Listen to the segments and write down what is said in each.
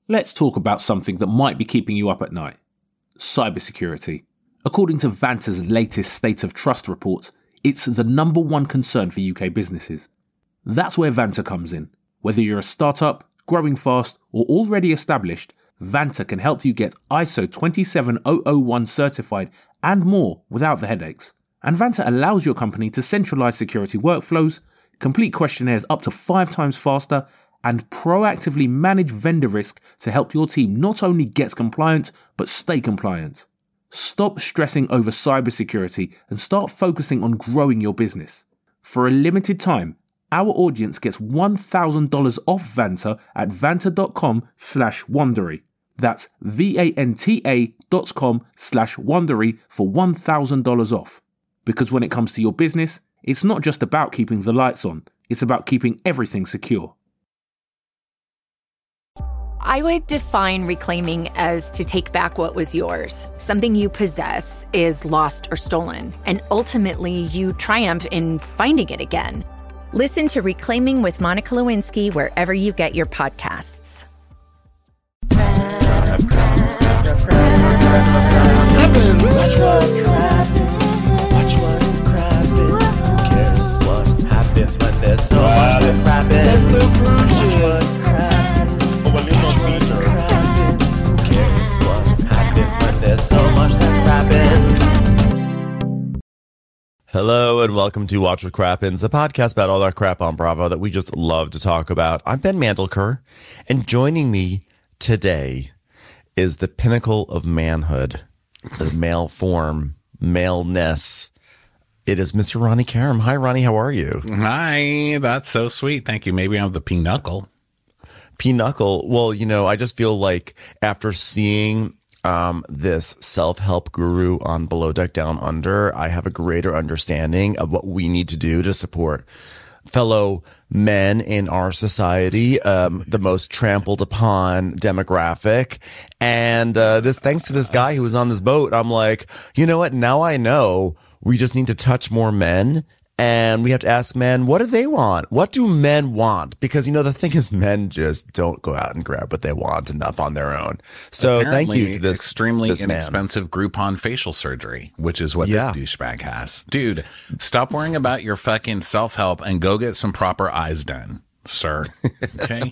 Let's talk about something that might be keeping you up at night. Cybersecurity. According to Vanta's latest State of Trust report, it's the number one concern for UK businesses. That's where Vanta comes in. Whether you're a startup, growing fast, or already established, Vanta can help you get ISO 27001 certified and more without the headaches. And Vanta allows your company to centralize security workflows, complete questionnaires up to 5 times faster, and proactively manage vendor risk to help your team not only get compliant, but stay compliant. Stop stressing over cybersecurity and start focusing on growing your business. For a limited time, our audience gets $1,000 off Vanta at vanta.com/Wondery. That's vanta.com/Wondery for $1,000 off. Because when it comes to your business, it's not just about keeping the lights on, it's about keeping everything secure. I would define reclaiming as to take back what was yours. Something you possess is lost or stolen, and ultimately you triumph in finding it again. Listen to Reclaiming with Monica Lewinsky wherever you get your podcasts. Hello and welcome to Watch What Crappens, a podcast about all that crap on Bravo that we just love to talk about. I'm Ben Mandelker, and joining me today is the pinnacle of manhood, the male form, maleness. It is Mr. Ronnie Karam. Hi, Ronnie. How are you? Hi. That's so sweet. Thank you. Maybe I'm the pinochle. Pinochle. Well, you know, I just feel like after seeing this self-help guru on Below Deck Down Under, I have a greater understanding of what we need to do to support fellow men in our society, the most trampled upon demographic. And thanks to this guy who was on this boat, I'm like, you know what? Now I know we just need to touch more men. And we have to ask men, what do they want? What do men want? Because, you know, the thing is, men just don't go out and grab what they want enough on their own. So Apparently, thank you to this extremely this inexpensive Groupon facial surgery, which is what this douchebag has. Dude, stop worrying about your fucking self-help and go get some proper eyes done, sir. Okay?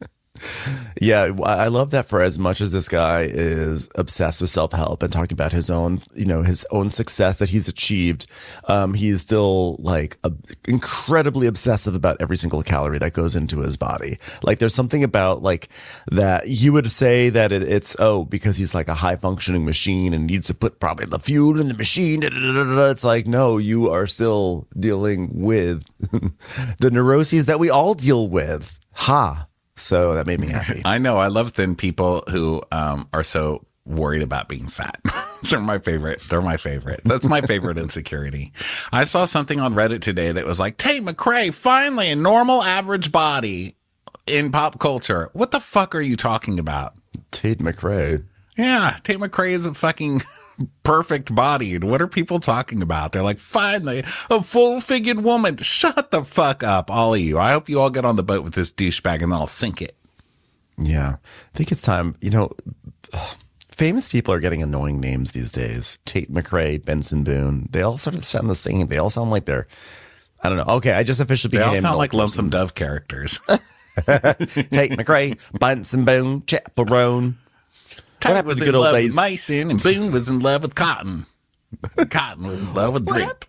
Yeah, I love that. For as much as this guy is obsessed with self-help and talking about his own, you know, his own success that he's achieved, he is still like incredibly obsessive about every single calorie that goes into his body. Like there's something about like that you would say that it's because he's like a high functioning machine and needs to put probably the fuel in the machine. It's like, no, you are still dealing with the neuroses that we all deal with. So that made me happy. I know. I love thin people who are so worried about being fat. They're my favorite. That's my favorite insecurity. I saw something on Reddit today that was like, Tate McRae, finally a normal average body in pop culture. What the fuck are you talking about? Tate McRae. Yeah, Tate McRae is a fucking perfect bodied. What are people talking about? They're like, finally, a full-figured woman. Shut the fuck up, all of you. I hope you all get on the boat with this douchebag and then I'll sink it. Yeah, I think it's time. You know, famous people are getting annoying names these days. Tate McRae, Benson Boone. They all sort of sound the same. They all sound like they're, I don't know. Okay, I just officially became. They all sound like Lonesome Dove characters. Tate McRae, Benson Boone, Chaperone. Tate was in love with Mason and Boone was in love with Cotton. Cotton was in love with Drip.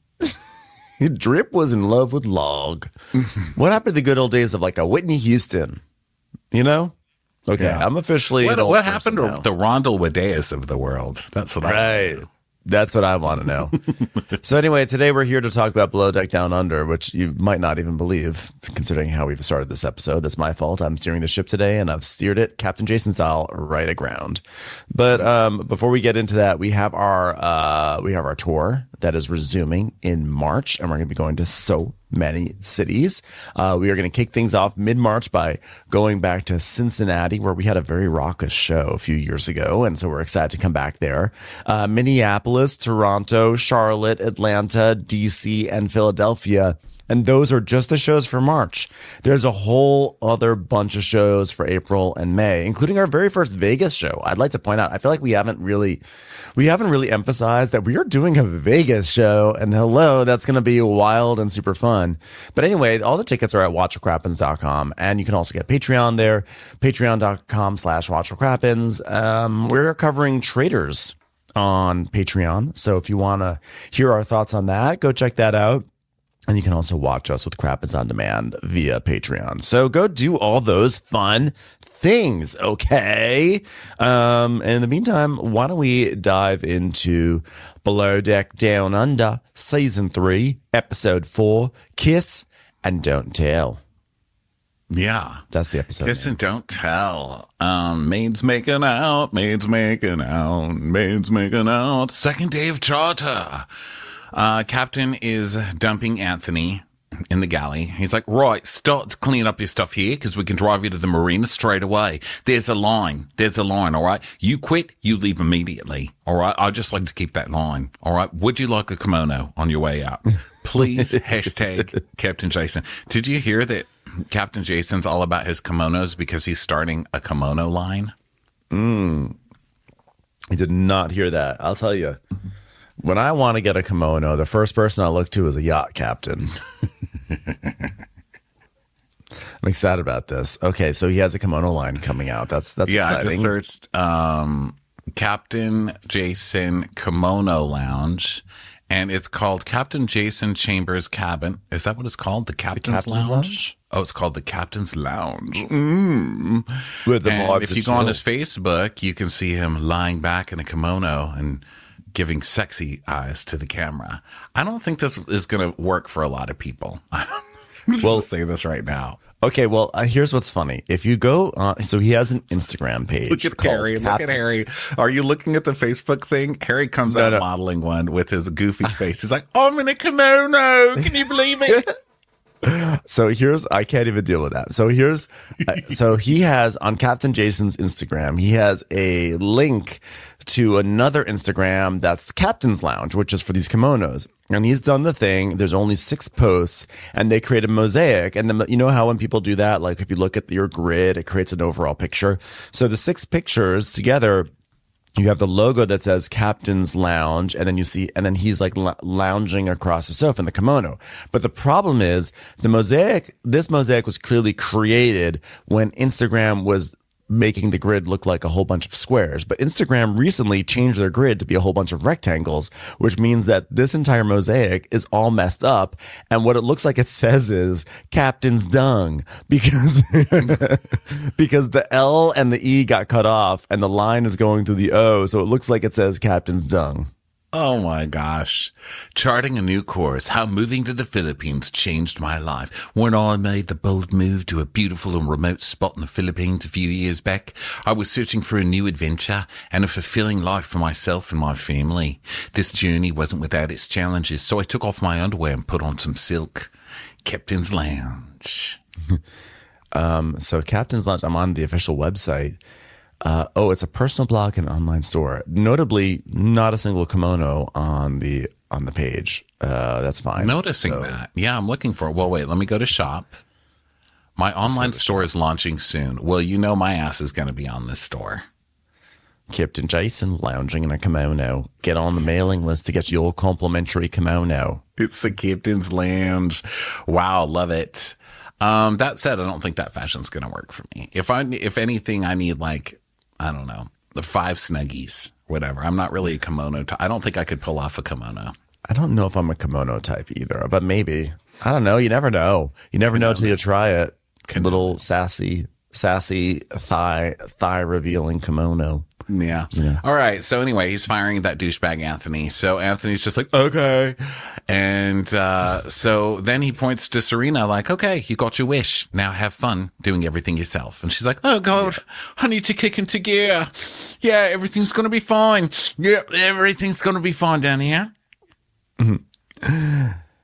Drip was in love with Log. What happened to the good old days of like a Whitney Houston? You know? Okay, yeah. I'm officially. What happened to the Rondell Wadeas of the world? That's what I know. That's what I want to know. So anyway, today we're here to talk about Below Deck Down Under, which you might not even believe, considering how we've started this episode. That's my fault. I'm steering the ship today, and I've steered it Captain Jason style right aground. But before we get into that, we have our tour that is resuming in March, and we're going to be going to so many cities. We are going to kick things off mid-March by going back to Cincinnati, where we had a very raucous show a few years ago, and so we're excited to come back there. Minneapolis, Toronto, Charlotte, Atlanta, DC, and Philadelphia And those are just the shows for March. There's a whole other bunch of shows for April and May, including our very first Vegas show. I'd like to point out, I feel like we haven't really emphasized that we are doing a Vegas show. And hello, that's going to be wild and super fun. But anyway, all the tickets are at watchwhatcrappens.com. And you can also get Patreon there, patreon.com/watchwhatcrappens. We're covering Traitors on Patreon. So if you want to hear our thoughts on that, go check that out. And you can also watch us with Crappens on Demand via Patreon. So go do all those fun things, okay? In the meantime, why don't we dive into Below Deck Down Under, Season 3, Episode 4, Kiss and Don't Tell. Yeah. That's the episode. Kiss and Don't Tell. Maids making out, maids making out, maids making out. Second day of charter. Captain is dumping Anthony in the galley. He's like, right, start cleaning up your stuff here because we can drive you to the marina straight away. There's a line, all right? You quit, you leave immediately, all right? I'd just like to keep that line, all right? Would you like a kimono on your way out? Please, hashtag Captain Jason. Did you hear that Captain Jason's all about his kimonos because he's starting a kimono line? I did not hear that. I'll tell you. When I want to get a kimono, the first person I look to is a yacht captain. I'm excited about this. Okay, so he has a kimono line coming out. That's yeah, exciting. I just searched Captain Jason Kimono Lounge, and it's called Captain Jason Chambers Cabin. Is that what it's called? The Captain's Lounge? Oh, it's called the Captain's Lounge. With the and if you go on his Facebook, you can see him lying back in a kimono and giving sexy eyes to the camera. I don't think this is going to work for a lot of people. Well, say this right now. Okay, well, here's what's funny. If you go on, so he has an Instagram page. Look at Harry. Look at Harry. Are you looking at the Facebook thing? Harry comes out modeling one with his goofy face. He's like, I'm in a kimono. Can you believe it? So I can't even deal with that. So so he has on Captain Jason's Instagram, he has a link to another Instagram that's the Captain's Lounge, which is for these kimonos. And he's done the thing. There's only 6 posts and they create a mosaic. And then, you know how when people do that, like if you look at your grid, it creates an overall picture. So the 6 pictures together, you have the logo that says Captain's Lounge, and then he's like lounging across the sofa in the kimono. But the problem is this mosaic was clearly created when Instagram was making the grid look like a whole bunch of squares. But Instagram recently changed their grid to be a whole bunch of rectangles, which means that this entire mosaic is all messed up. And what it looks like it says is Captain's Dung because the L and the E got cut off and the line is going through the O. So it looks like it says Captain's Dung. Oh my gosh. Charting a new course, how moving to the Philippines changed my life. When I made the bold move to a beautiful and remote spot in the Philippines a few years back, I was searching for a new adventure and a fulfilling life for myself and my family. This journey wasn't without its challenges, so I took off my underwear and put on some silk. Captain's Lounge. So Captain's Lounge, I'm on the official website. It's a personal blog and online store. Notably, not a single kimono on the page. That's fine. Noticing that. Yeah, I'm looking for it. Well, wait, let me go to shop. My online store is launching soon. Well, you know my ass is going to be on this store. Captain Jason lounging in a kimono. Get on the mailing list to get your complimentary kimono. It's the Captain's Lounge. Wow, love it. That said, I don't think that fashion's going to work for me. If anything, I need I don't know, the 5 snuggies, whatever. I'm not really a kimono type. I don't think I could pull off a kimono. I don't know if I'm a kimono type either, but maybe. I don't know. You never know. You never know till you try it. Little sassy thigh revealing kimono. Yeah. All right. So anyway, he's firing that douchebag Anthony. So Anthony's just like, okay. And so then he points to Serena like, okay, you got your wish. Now have fun doing everything yourself. And she's like, oh, God, I need to kick into gear. Yeah, everything's going to be fine. Yeah, everything's going to be fine down here.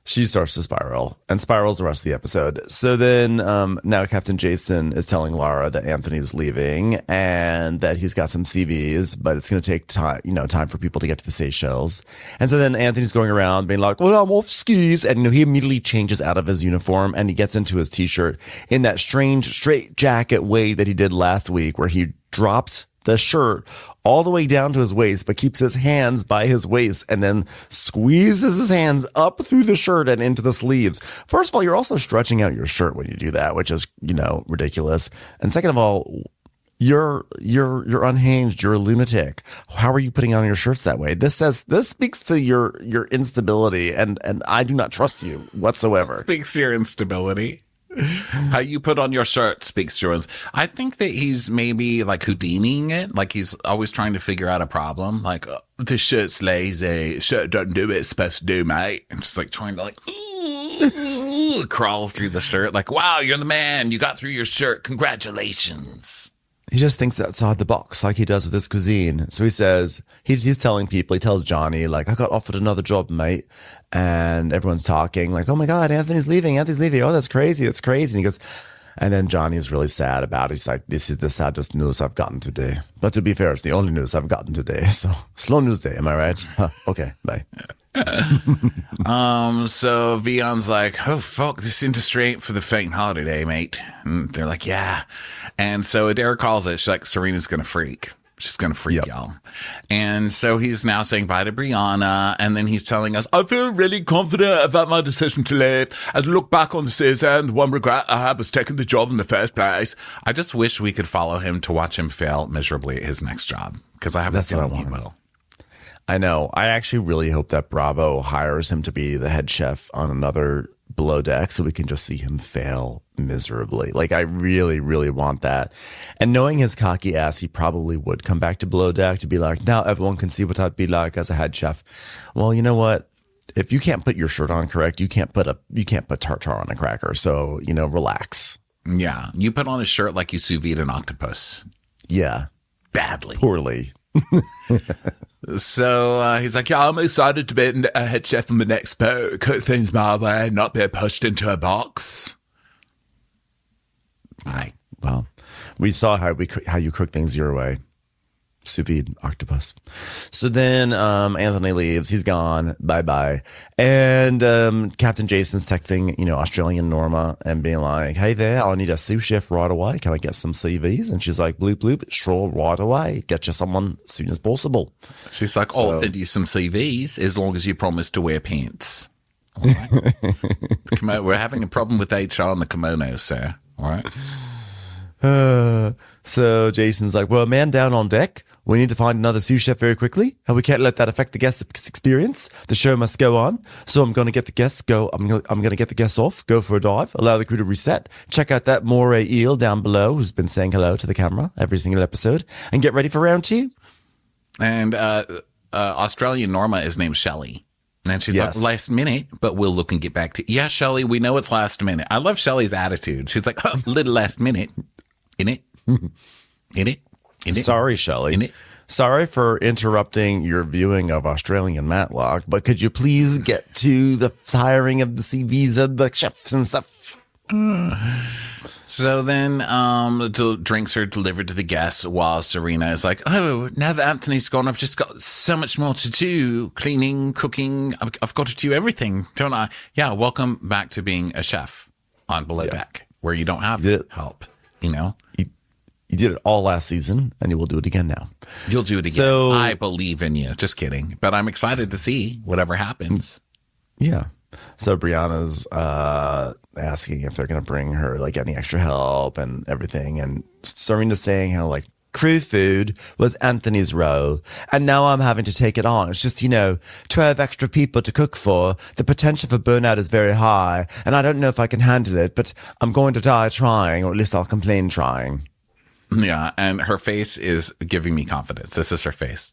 She starts to spiral and spirals the rest of the episode. So then now Captain Jason is telling Lara that Anthony's leaving and that he's got some CVs, but it's going to take time for people to get to the Seychelles. And so then Anthony's going around being like, well, I'm off skis. And he immediately changes out of his uniform and he gets into his t-shirt in that strange straight jacket way that he did last week where he drops the shirt all the way down to his waist, but keeps his hands by his waist and then squeezes his hands up through the shirt and into the sleeves. First of all, you're also stretching out your shirt when you do that, which is, ridiculous. And second of all, you're unhinged. You're a lunatic. How are you putting on your shirts that way? This speaks to your instability, and I do not trust you whatsoever. Speaks to your instability. How you put on your shirt speaks to yours. I think that he's maybe like Houdiniing it. Like he's always trying to figure out a problem. Like, this shirt's lazy. Shirt doesn't do what it's supposed to do, mate. And just like trying to crawl through the shirt. Like, wow, you're the man. You got through your shirt. Congratulations. He just thinks outside the box like he does with his cuisine. So he says, he's telling people, he tells Johnny, like, I got offered another job, mate. And everyone's talking like, oh my God, Anthony's leaving. Oh, that's crazy. And he goes, and then Johnny's really sad about it. He's like, this is the saddest news I've gotten today. But to be fair, it's the only news I've gotten today. So slow news day. Am I right? Okay. Bye. So Vion's like, oh fuck, this industry ain't for the faint-hearted, eh, mate? And they're like, yeah. And so Adair calls it. She's like, Serena's gonna freak. She's gonna freak y'all. And so he's now saying bye to Brianna, and then he's telling us, I feel really confident about my decision to leave. As I look back on the season, the one regret I had was taking the job in the first place. I just wish we could follow him to watch him fail miserably at his next job, because I have a feeling he will. I know. I actually really hope that Bravo hires him to be the head chef on another Below Deck so we can just see him fail miserably. Like, I really, really want that. And knowing his cocky ass, he probably would come back to Below Deck to be like, now everyone can see what I'd be like as a head chef. Well, you know what? If you can't put your shirt on correct, you can't put tartar on a cracker. So, relax. Yeah. You put on a shirt like you sous vide an octopus. Yeah. Badly. Poorly. So he's like, yeah, I'm excited to be a head chef in the next boat, cook things my way, not be pushed into a box. Right. Well, we saw how you cook things your way. Sous vide octopus. So then Anthony leaves. He's gone. Bye-bye. And Captain Jason's texting, Australian Norma and being like, hey there, I need a sous chef right away. Can I get some CVs? And she's like, bloop, bloop, sure, right away. Get you someone as soon as possible. She's like, I'll send you some CVs as long as you promise to wear pants. All right. We're having a problem with HR on the kimono, sir. All right. So Jason's like, well, man down on deck. We need to find another sous chef very quickly, and we can't let that affect the guest experience. The show must go on. So I'm going to get the guests I'm going to get the guests off, go for a dive, allow the crew to reset, check out that moray eel down below who's been saying hello to the camera every single episode, and get ready for round 2. And Australian Norma is named Shelley. And she's like, last minute, but we'll look and get back to you. Yeah, Shelley, we know it's last minute. I love Shelley's attitude. She's like, oh, little last minute. In it. In it. Sorry, Shelley. Sorry for interrupting your viewing of Australian Matlock, but could you please get to the hiring of the CVs of the chefs and stuff? So then the drinks are delivered to the guests while Serena is like, oh, now that Anthony's gone, I've just got so much more to do. Cleaning, cooking. I've got to do everything, don't I? Yeah, welcome back to being a chef on Below Deck, where you don't have help, You did it all last season, and you will do it again now. You'll do it again. So, I believe in you. Just kidding. But I'm excited to see whatever happens. Yeah. So Brianna's asking if they're going to bring her like any extra help and everything. And Serena's saying how like crew food was Anthony's role. And now I'm having to take it on. It's just, 12 extra people to cook for. The potential for burnout is very high. And I don't know if I can handle it, but I'm going to die trying, or at least I'll complain trying. Yeah, and her face is giving me confidence. This is her face.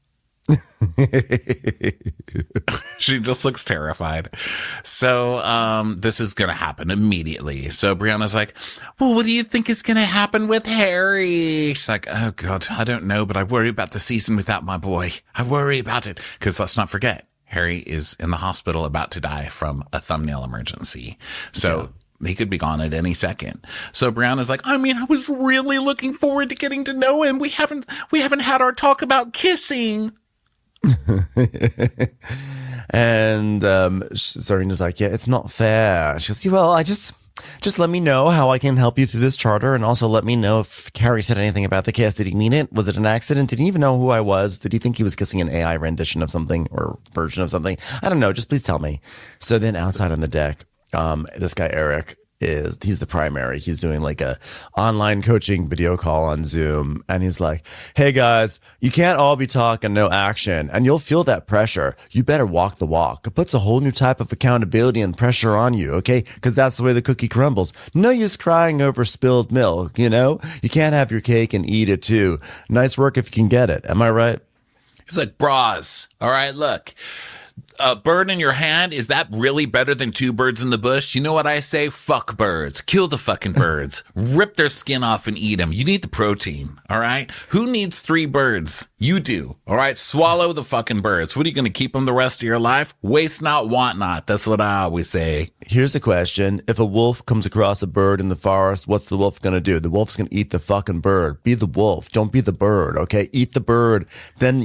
She just looks terrified. So this is going to happen immediately. So Brianna's like, well, what do you think is going to happen with Harry? She's like, oh, God, I don't know, but I worry about the season without my boy. I worry about it. Because let's not forget, Harry is in the hospital about to die from a thumbnail emergency. So he could be gone at any second. So Brown is like, I mean, I was really looking forward to getting to know him. We haven't had our talk about kissing. And Serena's like, yeah, it's not fair. She goes, well, just let me know how I can help you through this charter, and also let me know if Harry said anything about the kiss. Did he mean it? Was it an accident? Did he even know who I was? Did he think he was kissing an AI rendition of something or version of something? I don't know. Just please tell me. So then outside on the deck, this guy Eric he's the primary. He's doing like a online coaching video call on Zoom, and he's like, hey guys, you can't all be talk and no action, and you'll feel that pressure. You better walk the walk. It puts a whole new type of accountability and pressure on you, okay? Because that's the way the cookie crumbles. No use crying over spilled milk, you know? You can't have your cake and eat it too. Nice work if you can get it. Am I right? He's like, bras. All right, look. A bird in your hand, is that really better than two birds in the bush? You know what I say? Fuck birds. Kill the fucking birds. Rip their skin off and eat them. You need the protein, all right? Who needs 3 birds? You do, all right? Swallow the fucking birds. What are you going to keep them the rest of your life? Waste not, want not. That's what I always say. Here's a question. If a wolf comes across a bird in the forest, what's the wolf going to do? The wolf's going to eat the fucking bird. Be the wolf. Don't be the bird, okay? Eat the bird. Then,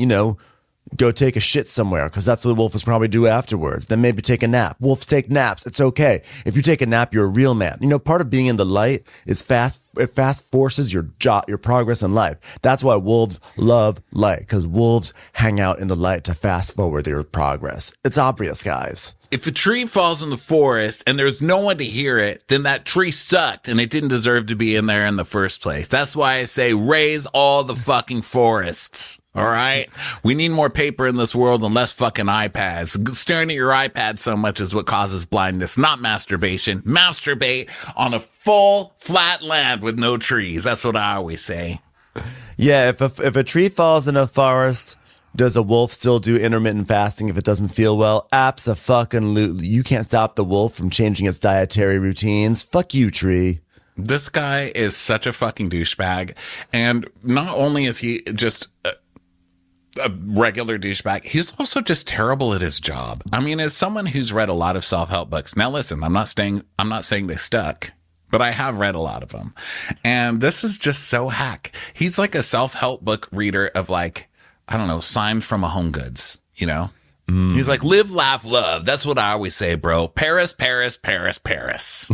go take a shit somewhere, because that's what wolves probably do afterwards. Then maybe take a nap. Wolves take naps. It's okay. If you take a nap, you're a real man. Part of being in the light is it fast forces your progress in life. That's why wolves love light, because wolves hang out in the light to fast forward their progress. It's obvious, guys. If a tree falls in the forest and there's no one to hear it, then that tree sucked and it didn't deserve to be in there in the first place. That's why I say raise all the fucking forests. All right? We need more paper in this world and less fucking iPads. Staring at your iPad so much is what causes blindness, not masturbation. Masturbate on a full, flat land with no trees. That's what I always say. Yeah, if a tree falls in a forest, does a wolf still do intermittent fasting if it doesn't feel well? Abso-fucking-lutely. You can't stop the wolf from changing its dietary routines. Fuck you, tree. This guy is such a fucking douchebag. And not only is he just a regular douchebag, he's also just terrible at his job. I mean, as someone who's read a lot of self-help books, now listen, I'm not saying they stuck, but I have read a lot of them. And this is just so hack. He's like a self-help book reader of like, I don't know, signed from a Home Goods, He's like, live, laugh, love. That's what I always say, bro. Paris, Paris, Paris, Paris.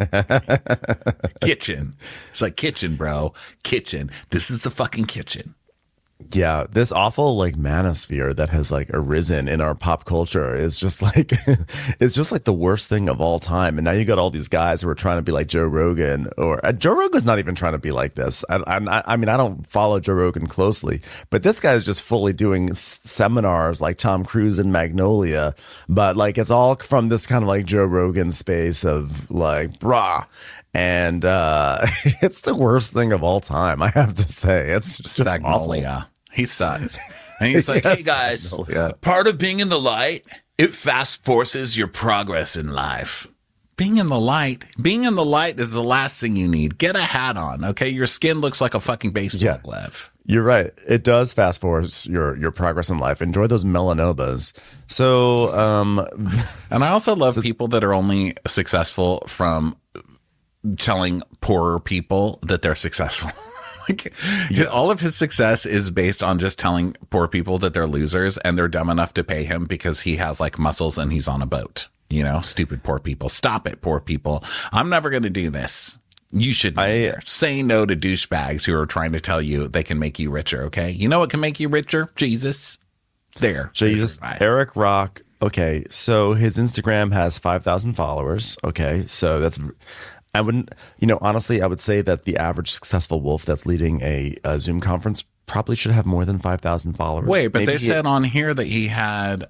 Kitchen. It's like kitchen, bro. Kitchen. This is the fucking kitchen. Yeah, this awful manosphere that has arisen in our pop culture is just it's just the worst thing of all time. And now you got all these guys who are trying to be like Joe Rogan, or Joe Rogan's not even trying to be like this. I mean, I don't follow Joe Rogan closely, but this guy is just fully doing seminars like Tom Cruise and Magnolia, but it's all from this kind of Joe Rogan space of brah. And it's the worst thing of all time, I have to say. It's just Magnolia. Awful. He sucks. And he's like, yes, hey guys, part of being in the light, it fast forces your progress in life. Being in the light is the last thing you need. Get a hat on, okay? Your skin looks like a fucking baseball glove. You're right. It does fast forward your progress in life. Enjoy those melanomas. So, and I also love people that are only successful from telling poorer people that they're successful. All of his success is based on just telling poor people that they're losers and they're dumb enough to pay him because he has muscles and he's on a boat. Stupid poor people. Stop it, poor people. I'm never going to do this. You should say no to douchebags who are trying to tell you they can make you richer. Okay. You know what can make you richer? Jesus. Jesus. Eric Rock. Okay. So his Instagram has 5,000 followers. Okay. So that's, I wouldn't, honestly, I would say that the average successful wolf that's leading a Zoom conference probably should have more than 5,000 followers. Wait, but maybe they said on here that he had,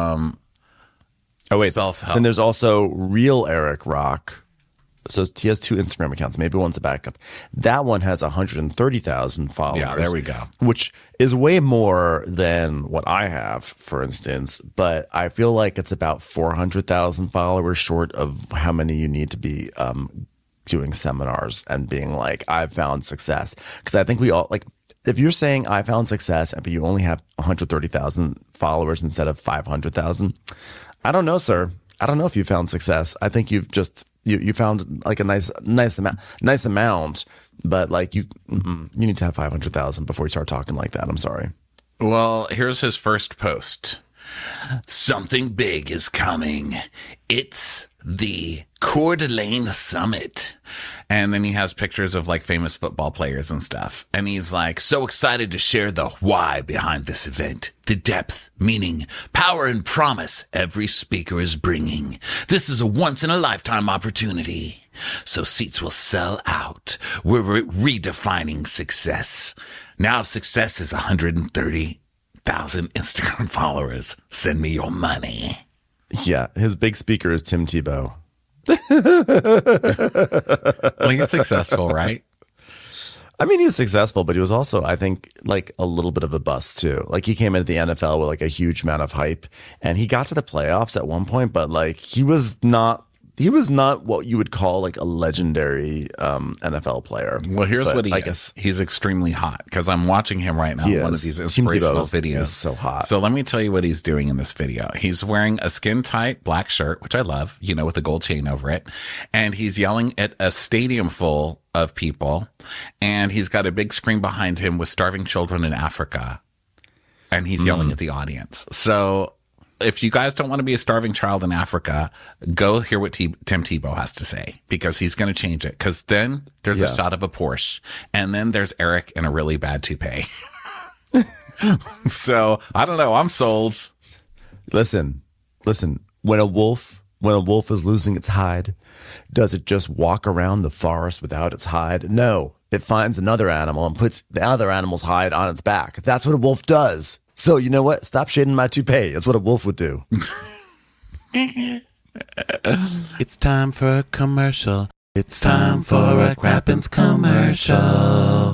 self-help. And there's also Real Eric Rock. So he has 2 Instagram accounts. Maybe one's a backup. That one has 130,000 followers. Yeah, there we go. Which is way more than what I have, for instance. But I feel like it's about 400,000 followers short of how many you need to be doing seminars and being I've found success. Because I think we all if you're saying I found success, but you only have 130,000 followers instead of 500,000, I don't know, sir. I don't know if you found success. I think you've just you found like a nice amount, but like you need to have 500,000 before you start talking like that. I'm sorry. Well, here's his first post. Something big is coming. It's the Coeur d'Alene Summit. And then he has pictures of like famous football players and stuff. And he's like, so excited to share the why behind this event. The depth, meaning, power, and promise every speaker is bringing. This is a once-in-a-lifetime opportunity. So seats will sell out. We're redefining success. Now success is 130,000 Instagram followers. Send me your money. Yeah, his big speaker is Tim Tebow. Well, he's successful, right? I mean, he's successful, but he was also, I think, like a little bit of a bust too. Like he came into the NFL with like a huge amount of hype, and he got to the playoffs at one point, but like he was not what you would call like a legendary NFL player. Well, here's but what I guess he's extremely hot because I'm watching him right now. One of these inspirational videos. He's so hot. So let me tell you what he's doing in this video. He's wearing a skin tight black shirt, which I love, with a gold chain over it. And he's yelling at a stadium full of people. And he's got a big screen behind him with starving children in Africa. And he's yelling at the audience. So if you guys don't want to be a starving child in Africa, go hear what Tim Tebow has to say, because he's going to change it. Because then there's a shot of a Porsche, and then there's Eric in a really bad toupee. So I don't know. I'm sold. Listen. When a wolf is losing its hide, does it just walk around the forest without its hide? No, it finds another animal and puts the other animal's hide on its back. That's what a wolf does. So you know what? Stop shading my toupee. That's what a wolf would do. It's time for a commercial. It's time for a Crappens commercial.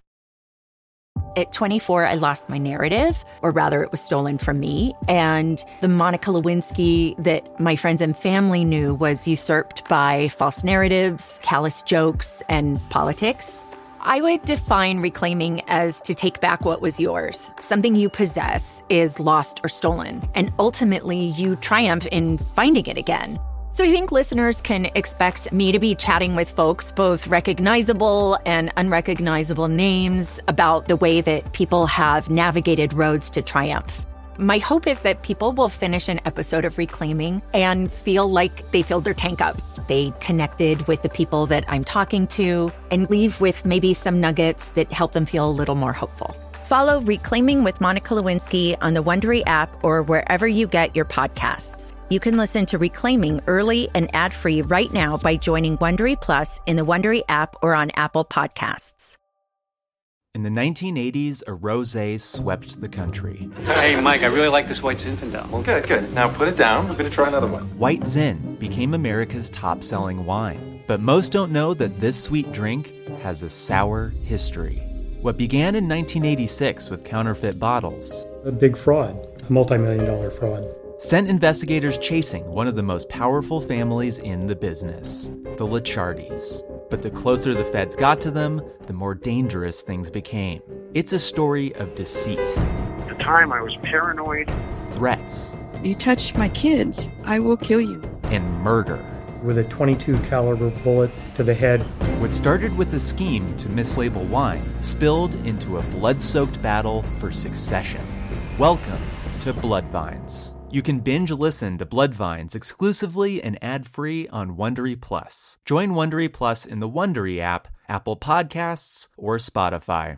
At 24, I lost my narrative, or rather it was stolen from me. And the Monica Lewinsky that my friends and family knew was usurped by false narratives, callous jokes, and politics. I would define reclaiming as to take back what was yours. Something you possess is lost or stolen, and ultimately you triumph in finding it again. So I think listeners can expect me to be chatting with folks, both recognizable and unrecognizable names, about the way that people have navigated roads to triumph. My hope is that people will finish an episode of Reclaiming and feel like they filled their tank up. They connected with the people that I'm talking to and leave with maybe some nuggets that help them feel a little more hopeful. Follow Reclaiming with Monica Lewinsky on the Wondery app or wherever you get your podcasts. You can listen to Reclaiming early and ad-free right now by joining Wondery Plus in the Wondery app or on Apple Podcasts. In the 1980s, a rosé swept the country. Hey, Mike, I really like this White Zinfandel. Well, good. Now put it down. We're going to try another one. White Zin became America's top-selling wine. But most don't know that this sweet drink has a sour history. What began in 1986 with counterfeit bottles. A big fraud, a multi-million-dollar fraud. Sent investigators chasing one of the most powerful families in the business, the Licciardis. But the closer the feds got to them, the more dangerous things became. It's a story of deceit. At the time, I was paranoid. Threats. You touch my kids, I will kill you. And murder. With a .22 caliber bullet to the head. What started with a scheme to mislabel wine spilled into a blood-soaked battle for succession. Welcome to Bloodvines. You can binge listen to Bloodvines exclusively and ad-free on Wondery Plus. Join Wondery Plus in the Wondery app, Apple Podcasts, or Spotify.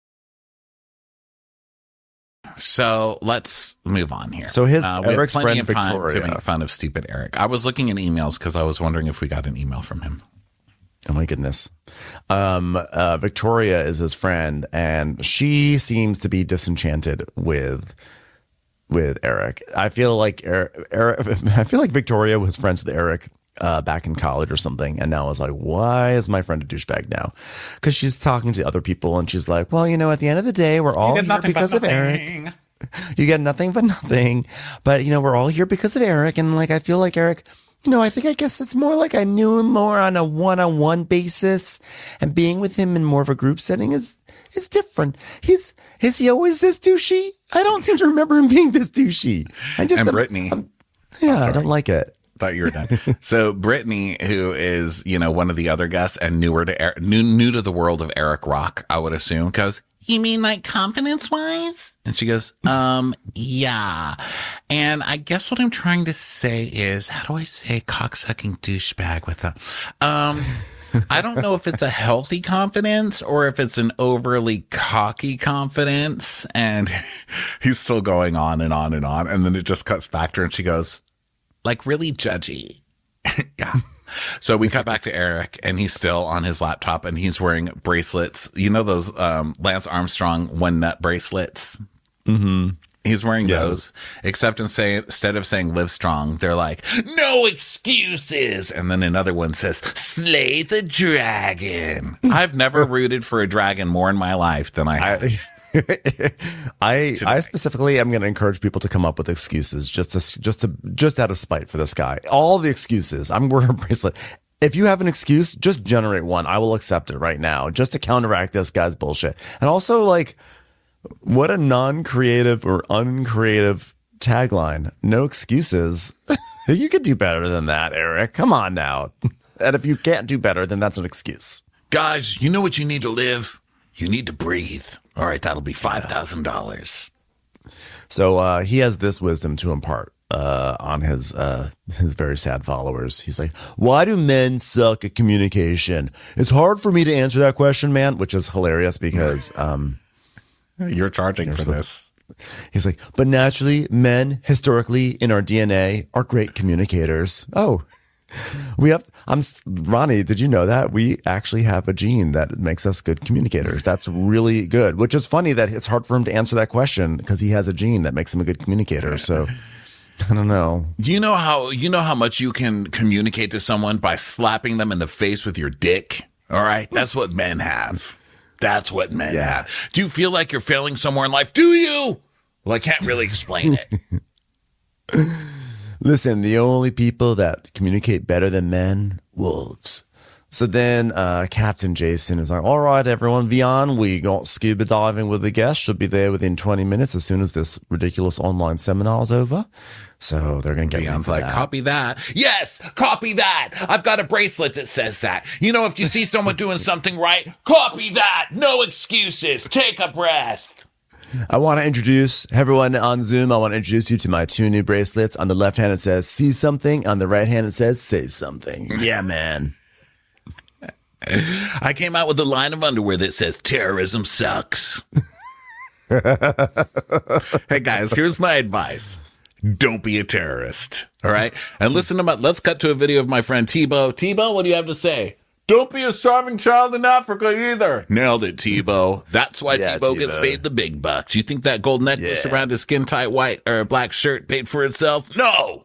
So let's move on here. So we have Eric's plenty friend of time Victoria to make fun of stupid Eric. I was looking at emails because I was wondering if we got an email from him. Oh my goodness. Victoria is his friend, and she seems to be disenchanted with Eric. I feel like Victoria was friends with Eric back in college or something, and now is like, why is my friend a douchebag now? Because she's talking to other people, and she's like, well, at the end of the day, we're all here because of Eric. You get nothing but nothing, but we're all here because of Eric, and like I feel like Eric I think I guess it's more like I knew him more on a one-on-one basis, and being with him in more of a group setting is different. Is he always this douchey? I don't seem to remember him being this douchey. Brittany. I don't like it. Thought you were done. So Brittany, who is, one of the other guests and new to the world of Eric Rock, I would assume, goes, "You mean like confidence wise?" And she goes, yeah. And I guess what I'm trying to say is, how do I say cocksucking douchebag with a, I don't know if it's a healthy confidence or if it's an overly cocky confidence. And he's still going on and on and on. And then it just cuts back to her and she goes, like, really judgy. Yeah. So we cut back to Eric and he's still on his laptop and he's wearing bracelets. You know, those Lance Armstrong one nut bracelets. Mm-hmm. He's wearing those, except instead of saying live strong, they're like, no excuses. And then another one says, slay the dragon. I've never rooted for a dragon more in my life than I have. I specifically am going to encourage people to come up with excuses just out of spite for this guy. All the excuses. I'm wearing a bracelet. If you have an excuse, just generate one. I will accept it right now just to counteract this guy's bullshit. And also, like, what a non-creative or uncreative tagline. No excuses. You could do better than that, Eric. Come on now. And if you can't do better, then that's an excuse. Guys, you know what you need to live? You need to breathe. All right, that'll be $5,000. So he has this wisdom to impart on his very sad followers. He's like, why do men suck at communication? It's hard for me to answer that question, man, which is hilarious because you're charging for this. He's like, but naturally, men historically in our DNA are great communicators. Oh, Ronnie, did you know that? We actually have a gene that makes us good communicators. That's really good, which is funny that it's hard for him to answer that question because he has a gene that makes him a good communicator. So I don't know. You know how much you can communicate to someone by slapping them in the face with your dick? All right. That's what men have. That's what men have. Do you feel like you're failing somewhere in life? Do you? Well, I can't really explain it. Listen, the only people that communicate better than men, wolves. So then Captain Jason is like, all right, everyone, Vian, we got scuba diving with the guest. She'll be there within 20 minutes as soon as this ridiculous online seminar is over. So they're going to get Vian's like, copy that. Yes, copy that. I've got a bracelet that says that. You know, if you see someone doing something right, copy that. No excuses. Take a breath. I want to introduce everyone on Zoom. I want to introduce you to my 2 new bracelets. On the left hand, it says see something. On the right hand, it says say something. Yeah, man. I came out with a line of underwear that says terrorism sucks. Hey, guys, here's my advice. Don't be a terrorist. All right. And listen to let's cut to a video of my friend Tebow. Tebow, what do you have to say? Don't be a starving child in Africa either. Nailed it, Tebow. That's why Tebow gets paid the big bucks. You think that gold necklace around his skin tight white or black shirt paid for itself? No.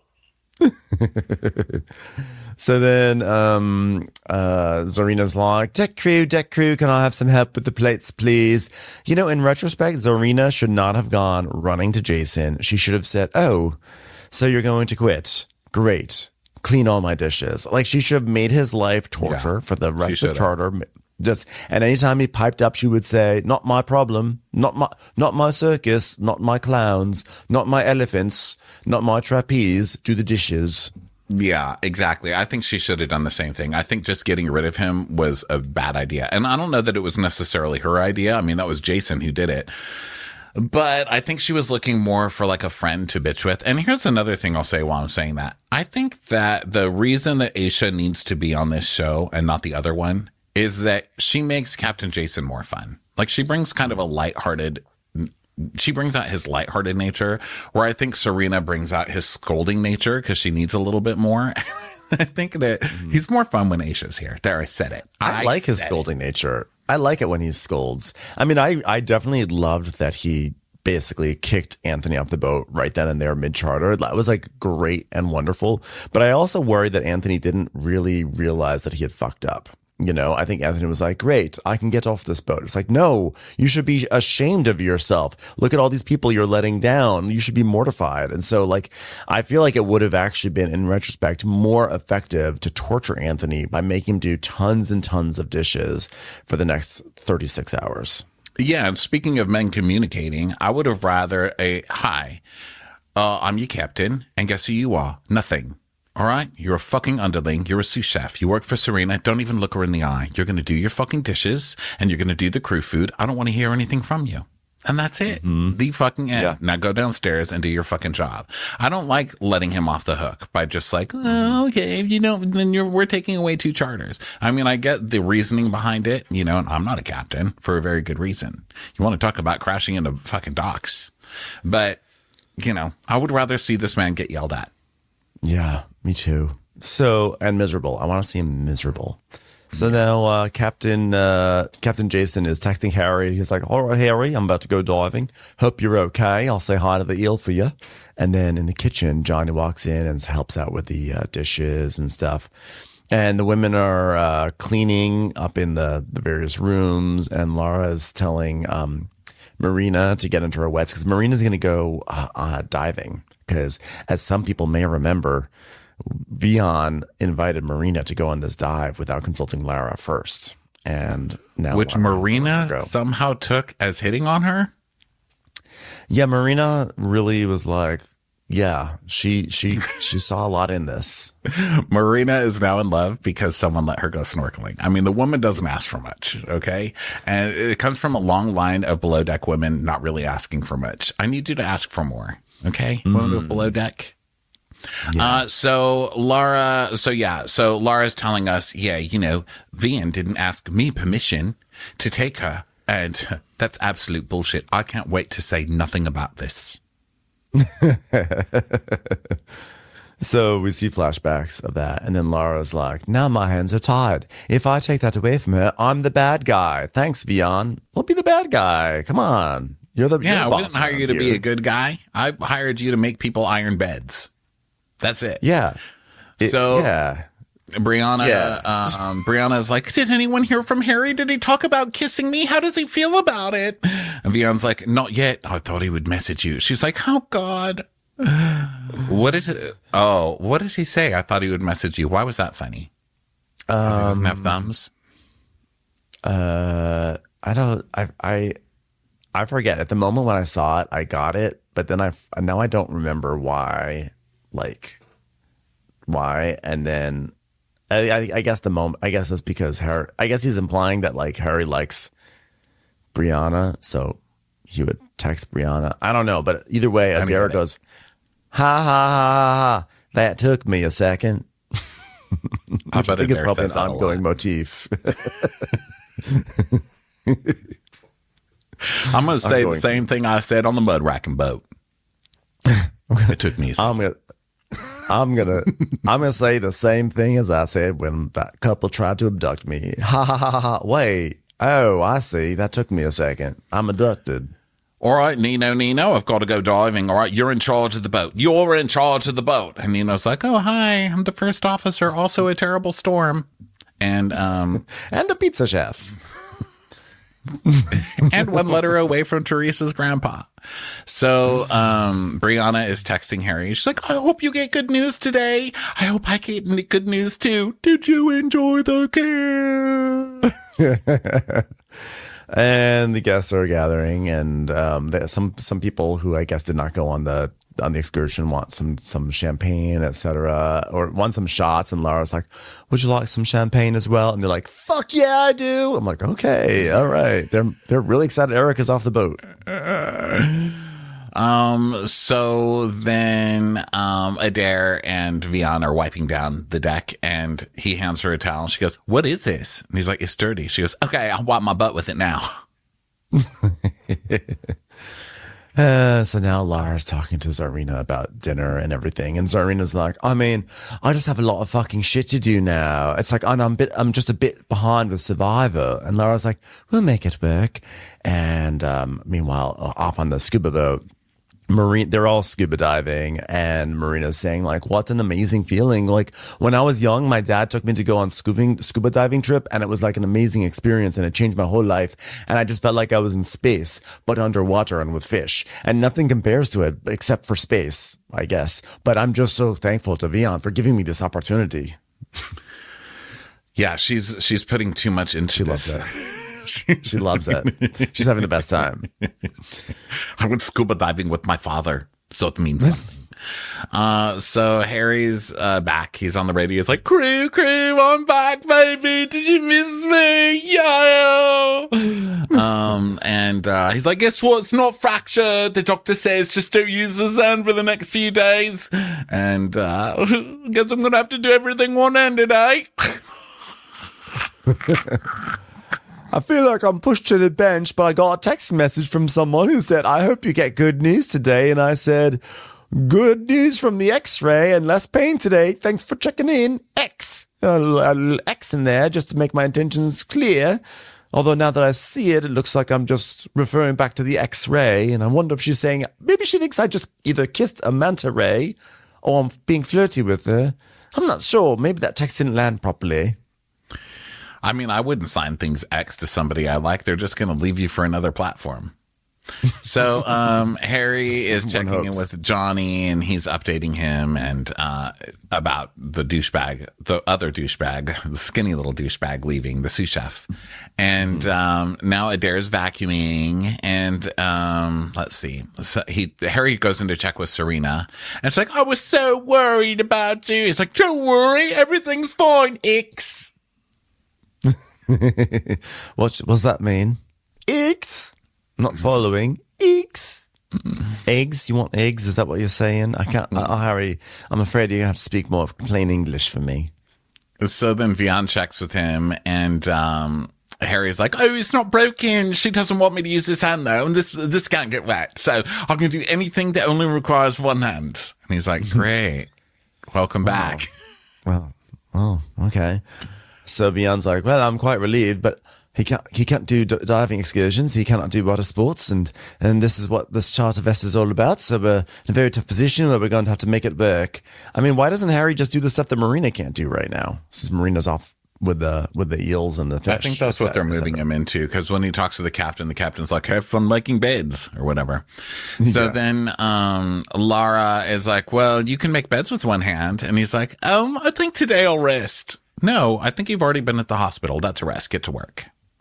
So then Zarina's like, deck crew, can I have some help with the plates, please? You know, in retrospect, Zarina should not have gone running to Jason. She should have said, oh, so you're going to quit. Great. Clean all my dishes. Like, she should have made his life torture for the rest of the charter. And anytime he piped up, she would say, not my problem, not my circus, not my clowns, not my elephants, not my trapeze, do the dishes. Yeah, exactly. I think she should have done the same thing. I think just getting rid of him was a bad idea. And I don't know that it was necessarily her idea. I mean, that was Jason who did it. But I think she was looking more for like a friend to bitch with. And here's another thing I'll say while I'm saying that. I think that the reason that Aisha needs to be on this show and not the other one is that she makes Captain Jason more fun. Like, she brings kind of she brings out his lighthearted nature, where I think Serena brings out his scolding nature because she needs a little bit more. I think that he's more fun when Aisha's here. There, I said it. I like his scolding nature. I like it when he scolds. I mean, I definitely loved that he basically kicked Anthony off the boat right then and there mid-charter. That was like great and wonderful. But I also worried that Anthony didn't really realize that he had fucked up. I think Anthony was like, great, I can get off this boat. It's like, no, you should be ashamed of yourself. Look at all these people you're letting down. You should be mortified. And so like, I feel like it would have actually been, in retrospect, more effective to torture Anthony by making him do tons and tons of dishes for the next 36 hours. Yeah. And speaking of men communicating, I would have rather hi, I'm your captain. And guess who you are? Nothing. All right, you're a fucking underling. You're a sous chef. You work for Serena. Don't even look her in the eye. You're going to do your fucking dishes and you're going to do the crew food. I don't want to hear anything from you. And that's it. Mm-hmm. The fucking end. Yeah. Now go downstairs and do your fucking job. I don't like letting him off the hook by just like, oh, okay, then we're taking away 2 charters. I mean, I get the reasoning behind it, and I'm not a captain for a very good reason. You want to talk about crashing into fucking docks. But, I would rather see this man get yelled at. Yeah, me too. So, and miserable. I want to see him miserable. So now Captain Jason is texting Harry. He's like, all right, Harry, I'm about to go diving. Hope you're okay. I'll say hi to the eel for you. And then in the kitchen, Johnny walks in and helps out with the dishes and stuff. And the women are cleaning up in the various rooms. And Laura is telling Marina to get into her wets because Marina's going to go diving. Because as some people may remember, Vion invited Marina to go on this dive without consulting Lara first. And now which Lara Marina somehow took as hitting on her? Yeah, Marina really was like, yeah, she saw a lot in this. Marina is now in love because someone let her go snorkeling. I mean, the woman doesn't ask for much, okay? And it comes from a long line of below deck women not really asking for much. I need you to ask for more. Okay. Want to go below deck? Yeah. So Lara's telling us, Vian didn't ask me permission to take her. And that's absolute bullshit. I can't wait to say nothing about this. So we see flashbacks of that. And then Lara's like, now my hands are tied. If I take that away from her, I'm the bad guy. Thanks, Vian. I'll be the bad guy. Come on. You're the I didn't hire you to be a good guy. I hired you to make people iron beds. That's it. Yeah. Brianna is like, did anyone hear from Harry? Did he talk about kissing me? How does he feel about it? And Vian's like, not yet. I thought he would message you. She's like, oh God. What did he say? I thought he would message you. Why was that funny? He doesn't have thumbs. I forget. At the moment when I saw it, I got it, but then now I don't remember why. And then I guess it's because Harry. I guess he's implying that Harry likes Brianna, so he would text Brianna. I don't know, but either way, Adara goes, ha ha ha ha ha. That took me a second. I think it's probably an ongoing motif. I'm going to say the same thing I said on the mud racking boat. It took me a second. I'm gonna say the same thing as I said when that couple tried to abduct me. Ha ha ha ha. Wait. Oh, I see. That took me a second. I'm abducted. All right, Nino, I've got to go diving. All right, you're in charge of the boat. You're in charge of the boat. And Nino's like, oh, hi, I'm the first officer, also a terrible storm. And and a pizza chef. And 1 letter away from Teresa's grandpa. So Brianna is texting Harry. She's like, I hope you get good news today. I hope I get good news too. Did you enjoy the camp? And the guests are gathering, and some people who I guess did not go on the excursion want some champagne, etc., or want some shots. And Laura's like, "Would you like some champagne as well?" And they're like, "Fuck yeah, I do." I'm like, "Okay, all right." They're really excited. Erica's off the boat. So then Adair and Vian are wiping down the deck, and he hands her a towel, and she goes, "What is this?" And he's like, "It's dirty." She goes, "Okay, I'll wipe my butt with it now." So now Lara's talking to Zarina about dinner and everything, and Zarina's like, I mean, I just have a lot of fucking shit to do now. It's like, I'm just a bit behind with Survivor. And Lara's like, we'll make it work. And meanwhile, off on the scuba boat, they're all scuba diving, and Marina's saying like, what an amazing feeling. Like when I was young, my dad took me to go on scuba diving trip, and it was like an amazing experience, and it changed my whole life. And I just felt like I was in space, but underwater and with fish, and nothing compares to it except for space, I guess. But I'm just so thankful to Vian for giving me this opportunity. Yeah, she's putting too much into this. Loves it. She loves it. She's having the best time. I went scuba diving with my father, so it means something. So Harry's back. He's on the radio. He's like, crew, I'm back, baby. Did you miss me? Yeah. And he's like, guess what? It's not fractured. The doctor says just don't use the sand for the next few days. And guess I'm going to have to do everything one-handed, eh? I feel like I'm pushed to the bench, but I got a text message from someone who said, I hope you get good news today. And I said, good news from the X-ray and less pain today. Thanks for checking in. X. A little X in there just to make my intentions clear. Although now that I see it, it looks like I'm just referring back to the X-ray. And I wonder if she's saying, maybe she thinks I just either kissed a manta ray or I'm being flirty with her. I'm not sure. Maybe that text didn't land properly. I mean, I wouldn't sign things X to somebody I like. They're just going to leave you for another platform. So Harry is checking in with Johnny, and he's updating him and about the douchebag, the other douchebag, the skinny little douchebag leaving, the sous chef. And now Adair's vacuuming, and let's see. So Harry goes in to check with Serena, and it's like, I was so worried about you. He's like, don't worry, everything's fine, X. What does that mean? Eggs? Not following. Eggs? Eggs? You want eggs? Is that what you're saying? I can't. Harry, I'm afraid you're going to have to speak more plain English for me. So then Vian checks with him, and Harry's like, oh, it's not broken. She doesn't want me to use this hand, though, and this can't get wet. So I'm going to do anything that only requires one hand. And he's like, great. Welcome back. Well, oh, okay. So Vian's like, well, I'm quite relieved, but he can't do diving excursions. He cannot do water sports. And this is what this charter vest is all about. So we're in a very tough position where we're going to have to make it work. I mean, why doesn't Harry just do the stuff that Marina can't do right now? Since Marina's off with the eels and the fish. I think that's what they're moving him into. Because when he talks to the captain's like, have fun making beds or whatever. So then Lara is like, well, you can make beds with one hand. And he's like, I think today I'll rest. No, I think you've already been at the hospital. That's a rest. Get to work.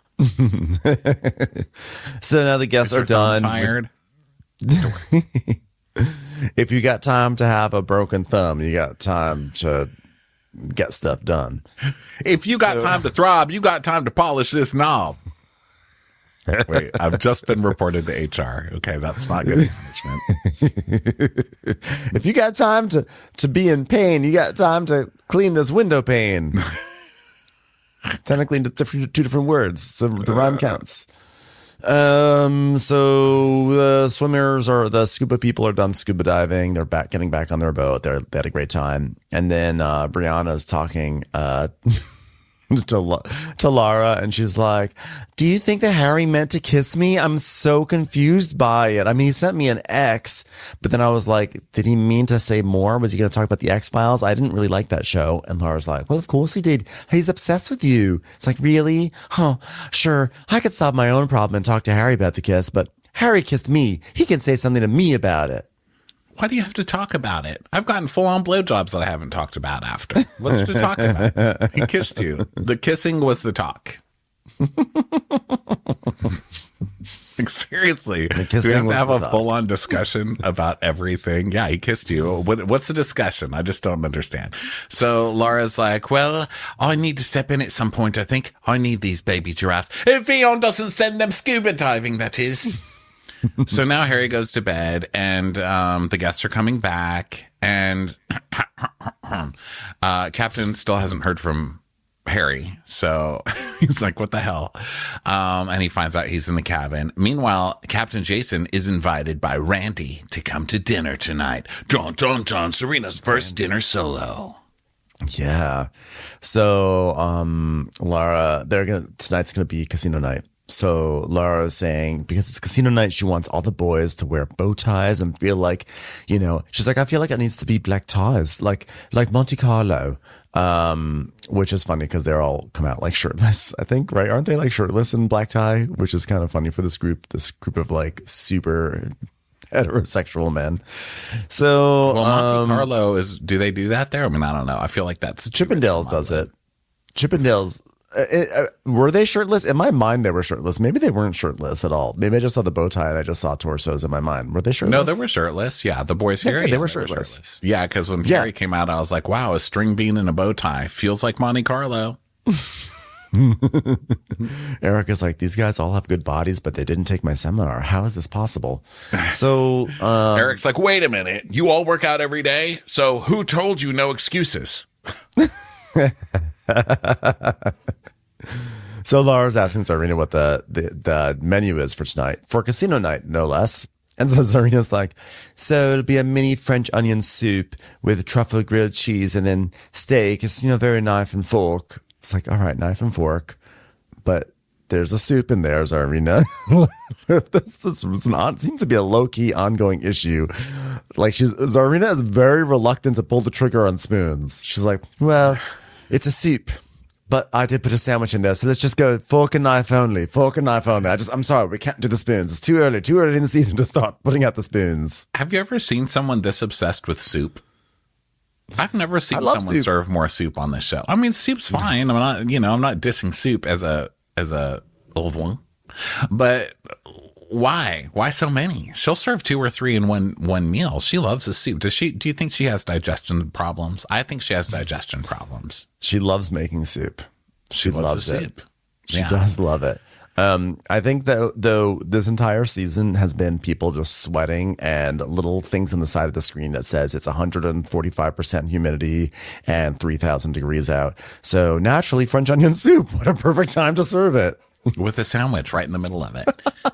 So now the guests are done. Tired. If you got time to have a broken thumb, you got time to get stuff done. If you got time to throb, you got time to polish this knob. Wait, I've just been reported to HR. Okay, that's not good management. If you got time to be in pain, you got time to clean this window pane. Technically, two different words. So the rhyme counts. So the swimmers or the scuba people are done scuba diving. They're getting back on their boat. They had a great time. And then Brianna's talking to Lara, and she's like, do you think that Harry meant to kiss me? I'm so confused by it. I mean, he sent me an X, but then I was like, did he mean to say more? Was he going to talk about the X-Files? I didn't really like that show. And Lara's like, well, of course he did. He's obsessed with you. It's like, really? Huh, sure. I could solve my own problem and talk to Harry about the kiss, but Harry kissed me. He can say something to me about it. Why do you have to talk about it? I've gotten full-on blowjobs that I haven't talked about after. What's to talk about? He kissed you. The kissing was the talk. Like, seriously, do we have to have a full-on discussion about everything? Yeah, he kissed you. What's the discussion? I just don't understand. So Laura's like, well, I need to step in at some point, I think. I need these baby giraffes. If Vian doesn't send them scuba diving, that is. So now Harry goes to bed, and the guests are coming back, and Captain still hasn't heard from Harry. So he's like, what the hell? And he finds out he's in the cabin. Meanwhile, Captain Jason is invited by Randy to come to dinner tonight. Dun, dun, dun, Serena's first dinner solo. Yeah. So, Lara, tonight's going to be casino night. So Lara is saying, because it's casino night, she wants all the boys to wear bow ties and feel like, she's like, I feel like it needs to be black ties, like Monte Carlo. Which is funny because they're all come out like shirtless, I think, right? Aren't they like shirtless in black tie? Which is kind of funny for this group of like super heterosexual men. So, well, Monte Carlo do they do that there? I mean, I don't know. I feel like that's Chippendales does it. Chippendales. Were they shirtless? In my mind, they were shirtless. Maybe they weren't shirtless at all. Maybe I just saw the bow tie and I just saw torsos in my mind. Were they shirtless? No, they were shirtless. Yeah, the boys here. Yeah, they were shirtless. Yeah, because when Carrie came out, I was like, wow, a string bean and a bow tie. Feels like Monte Carlo. Erica's like, these guys all have good bodies, but they didn't take my seminar. How is this possible? So Eric's like, wait a minute. You all work out every day? So who told you no excuses? So Laura's asking Zarina what the menu is for tonight, for casino night, no less. And so Zarina's like, so it'll be a mini French onion soup with truffle grilled cheese and then steak. It's, very knife and fork. It's like, all right, knife and fork. But there's a soup in there, Zarina. This seems to be a low-key ongoing issue. Like Zarina is very reluctant to pull the trigger on spoons. She's like, well, it's a soup. But I did put a sandwich in there, so let's just go fork and knife only. Fork and knife only. I'm sorry, we can't do the spoons. It's too early in the season to start putting out the spoons. Have you ever seen someone this obsessed with soup? I've never seen someone serve more soup on this show. I mean, soup's fine. I'm not dissing soup as a old one, but why? Why so many? She'll serve 2 or 3 in one meal. She loves the soup. Do you think she has digestion problems? I think she has digestion problems. She loves making soup. She loves it. Soup. She does love it. I think that though this entire season has been people just sweating and little things on the side of the screen that says it's 145% humidity and 3,000 degrees out. So naturally, French onion soup. What a perfect time to serve it. With a sandwich right in the middle of it.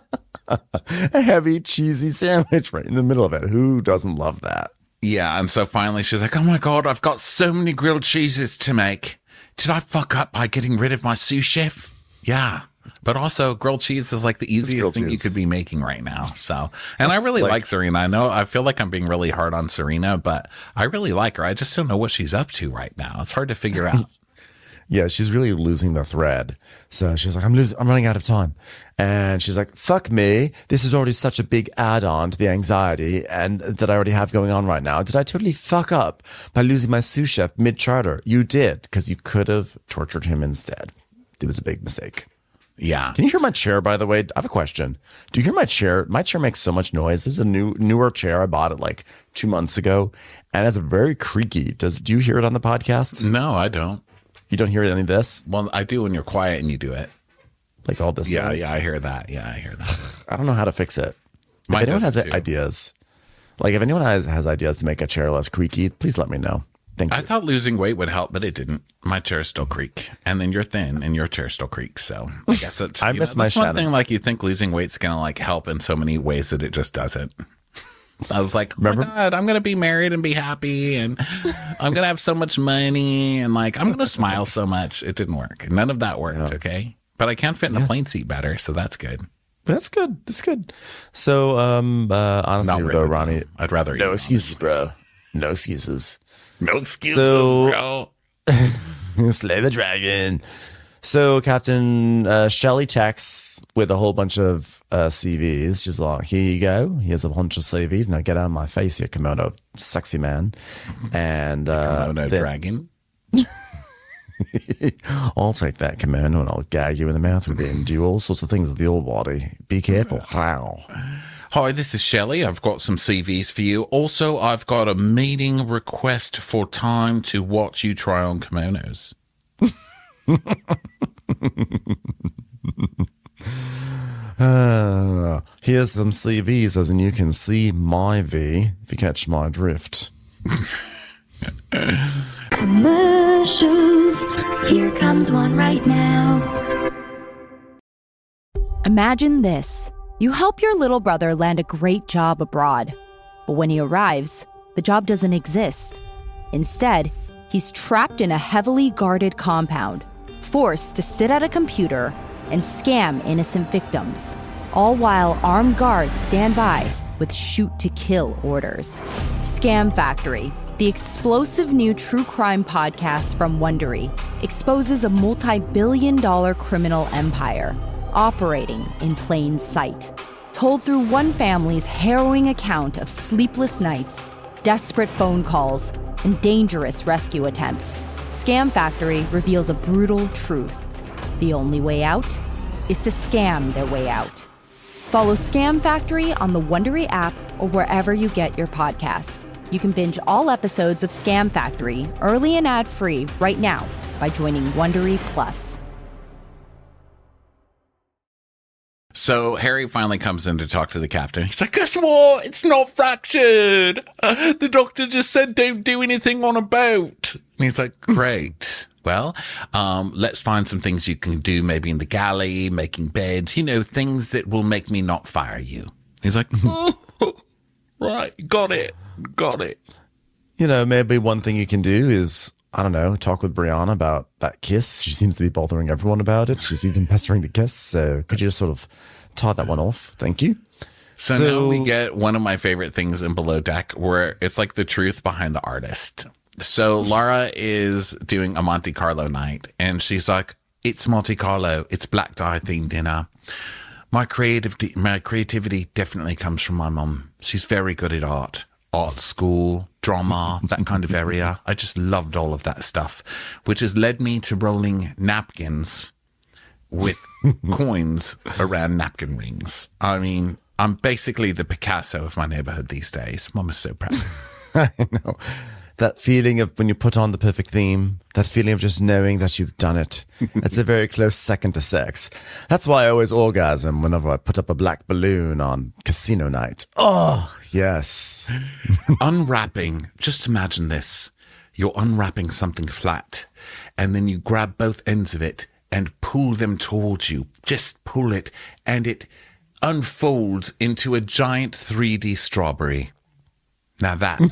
A heavy, cheesy sandwich right in the middle of it. Who doesn't love that? Yeah, and so finally she's like, oh my God, I've got so many grilled cheeses to make. Did I fuck up by getting rid of my sous chef? Yeah. But also, grilled cheese is like the easiest thing you could be making right now. So, and I really like Serena. I feel like I'm being really hard on Serena, but I really like her. I just don't know what she's up to right now. It's hard to figure out. Yeah, she's really losing the thread. So she's like, I'm running out of time. And she's like, fuck me. This is already such a big add-on to the anxiety and that I already have going on right now. Did I totally fuck up by losing my sous chef mid-charter? You did, because you could have tortured him instead. It was a big mistake. Yeah. Can you hear my chair, by the way? I have a question. Do you hear my chair? My chair makes so much noise. This is a newer chair. I bought it like 2 months ago, and it's very creaky. Do you hear it on the podcast? No, I don't. You don't hear any of this? Well, I do when you're quiet and you do it. Like all this noise? Yeah, I hear that. Yeah, I hear that. I don't know how to fix it. If anyone has ideas, if anyone has ideas to make a chair less creaky, please let me know. Thank you. I thought losing weight would help, but it didn't. My chair still creak. And then you're thin and your chair still creaks. So I guess it's I miss my Shannon. One thing, like, you think losing weight's going to like help in so many ways that it just doesn't. I was like, oh my God, I'm going to be married and be happy and I'm going to have so much money and like I'm going to smile so much. It didn't work. None of that worked, okay? But I can fit in a plane seat better, so that's good. That's good. That's good. So, honestly, really, Ronnie, I'd rather no excuses, bro. No excuses. No excuses, bro. Slay the dragon. So Captain Shelley texts with a whole bunch of CVs. She's like, here you go. Here's a bunch of CVs. Now get out of my face, you kimono sexy man. And kimono dragon. I'll take that kimono and I'll gag you in the mouth with it and do all sorts of things with your body. Be careful. Wow. Hi, this is Shelley. I've got some CVs for you. Also, I've got a meeting request for time to watch you try on kimonos. Here's some CVs, as in you can see my V, if you catch my drift. Commercials. Here comes one right now. Imagine this. You help your little brother land a great job abroad. But when he arrives, the job doesn't exist. Instead, he's trapped in a heavily guarded compound, forced to sit at a computer, and scam innocent victims, all while armed guards stand by with shoot-to-kill orders. Scam Factory, the explosive new true crime podcast from Wondery, exposes a multi-billion-dollar criminal empire operating in plain sight. Told through one family's harrowing account of sleepless nights, desperate phone calls, and dangerous rescue attempts, Scam Factory reveals a brutal truth. The only way out is to scam their way out. Follow Scam Factory on the Wondery app or wherever you get your podcasts. You can binge all episodes of Scam Factory early and ad-free right now by joining Wondery Plus. So Harry finally comes in to talk to the captain. He's like, guess what? It's not fractured. The doctor just said don't do anything on a boat. And he's like, great. Well, let's find some things you can do, maybe in the galley, making beds, things that will make me not fire you. He's like, oh, right, got it. Maybe one thing you can do is, I don't know, talk with Brianna about that kiss. She seems to be bothering everyone about it. She's even pestering the kiss. So could you just sort of tie that one off? Thank you. So now we get one of my favorite things in Below Deck, where it's like the truth behind the artist. So Laura is doing a Monte Carlo night, and she's like, it's Monte Carlo. It's black tie themed dinner. My creativity definitely comes from my mum. She's very good at art school, drama, that kind of area. I just loved all of that stuff, which has led me to rolling napkins with coins around napkin rings. I mean, I'm basically the Picasso of my neighborhood these days. Mum is so proud. I know. That feeling of when you put on the perfect theme, that feeling of just knowing that you've done it. It's a very close second to sex. That's why I always orgasm whenever I put up a black balloon on casino night. Oh, yes. Unwrapping. Just imagine this. You're unwrapping something flat, and then you grab both ends of it and pull them towards you. Just pull it, and it unfolds into a giant 3D strawberry. Now that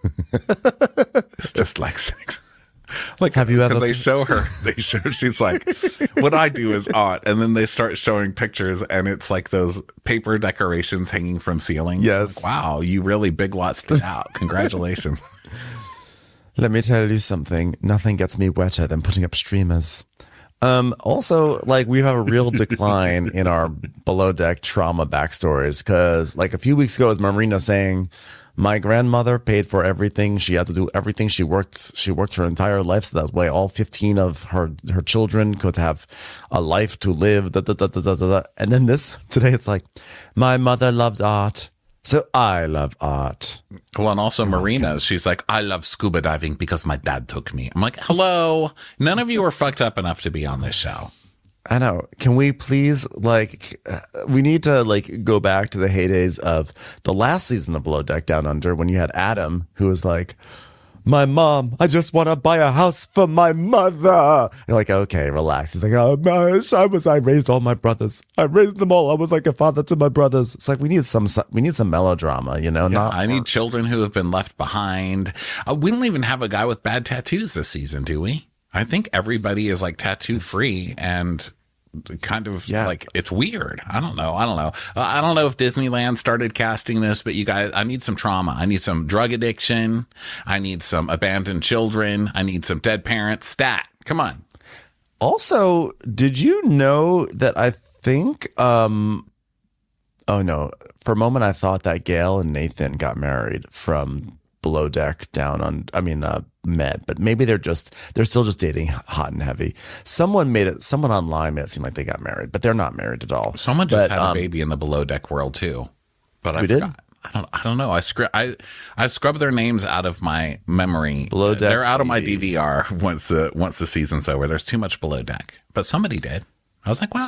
is just like sex. Like, have you ever? They show she's like, what I do is art. And then they start showing pictures, and it's like those paper decorations hanging from ceilings. Yes. Like, wow, you really big lots this out. Congratulations. Let me tell you something. Nothing gets me wetter than putting up streamers. Also, like, we have a real decline in our Below Deck trauma backstories, because like a few weeks ago, as Marina saying, my grandmother paid for everything. She had to do everything. She worked her entire life, so that way all 15 of her children could have a life to live. And then today it's like, my mother loved art, so I love art. Well, and also Marina, she's like, I love scuba diving because my dad took me. I'm like, hello, none of you are fucked up enough to be on this show. I know. Can we please, we need to, go back to the heydays of the last season of Below Deck Down Under, when you had Adam, who was like, my mom, I just want to buy a house for my mother. And you're like, okay, relax. He's like, oh, gosh, I raised all my brothers. I raised them all. I was like a father to my brothers. It's like, we need some melodrama, Yeah, I need children who have been left behind. We don't even have a guy with bad tattoos this season, do we? I think everybody is like tattoo free, and kind of like, it's weird. I don't know. I don't know if Disneyland started casting this, but you guys, I need some trauma. I need some drug addiction. I need some abandoned children. I need some dead parents. Stat. Come on. Also, did you know that I think, oh no, for a moment I thought that Gail and Nathan got married from Below Deck Down on, Med, but maybe they're still just dating hot and heavy. Someone online made it seem like they got married, but they're not married at all. Someone just had a baby in the Below Deck world too, but I forgot. I don't know. I scrubbed their names out of my memory. Below Deck, they're out of my DVR once the season's over. There's too much Below Deck, but somebody did. I was like, wow.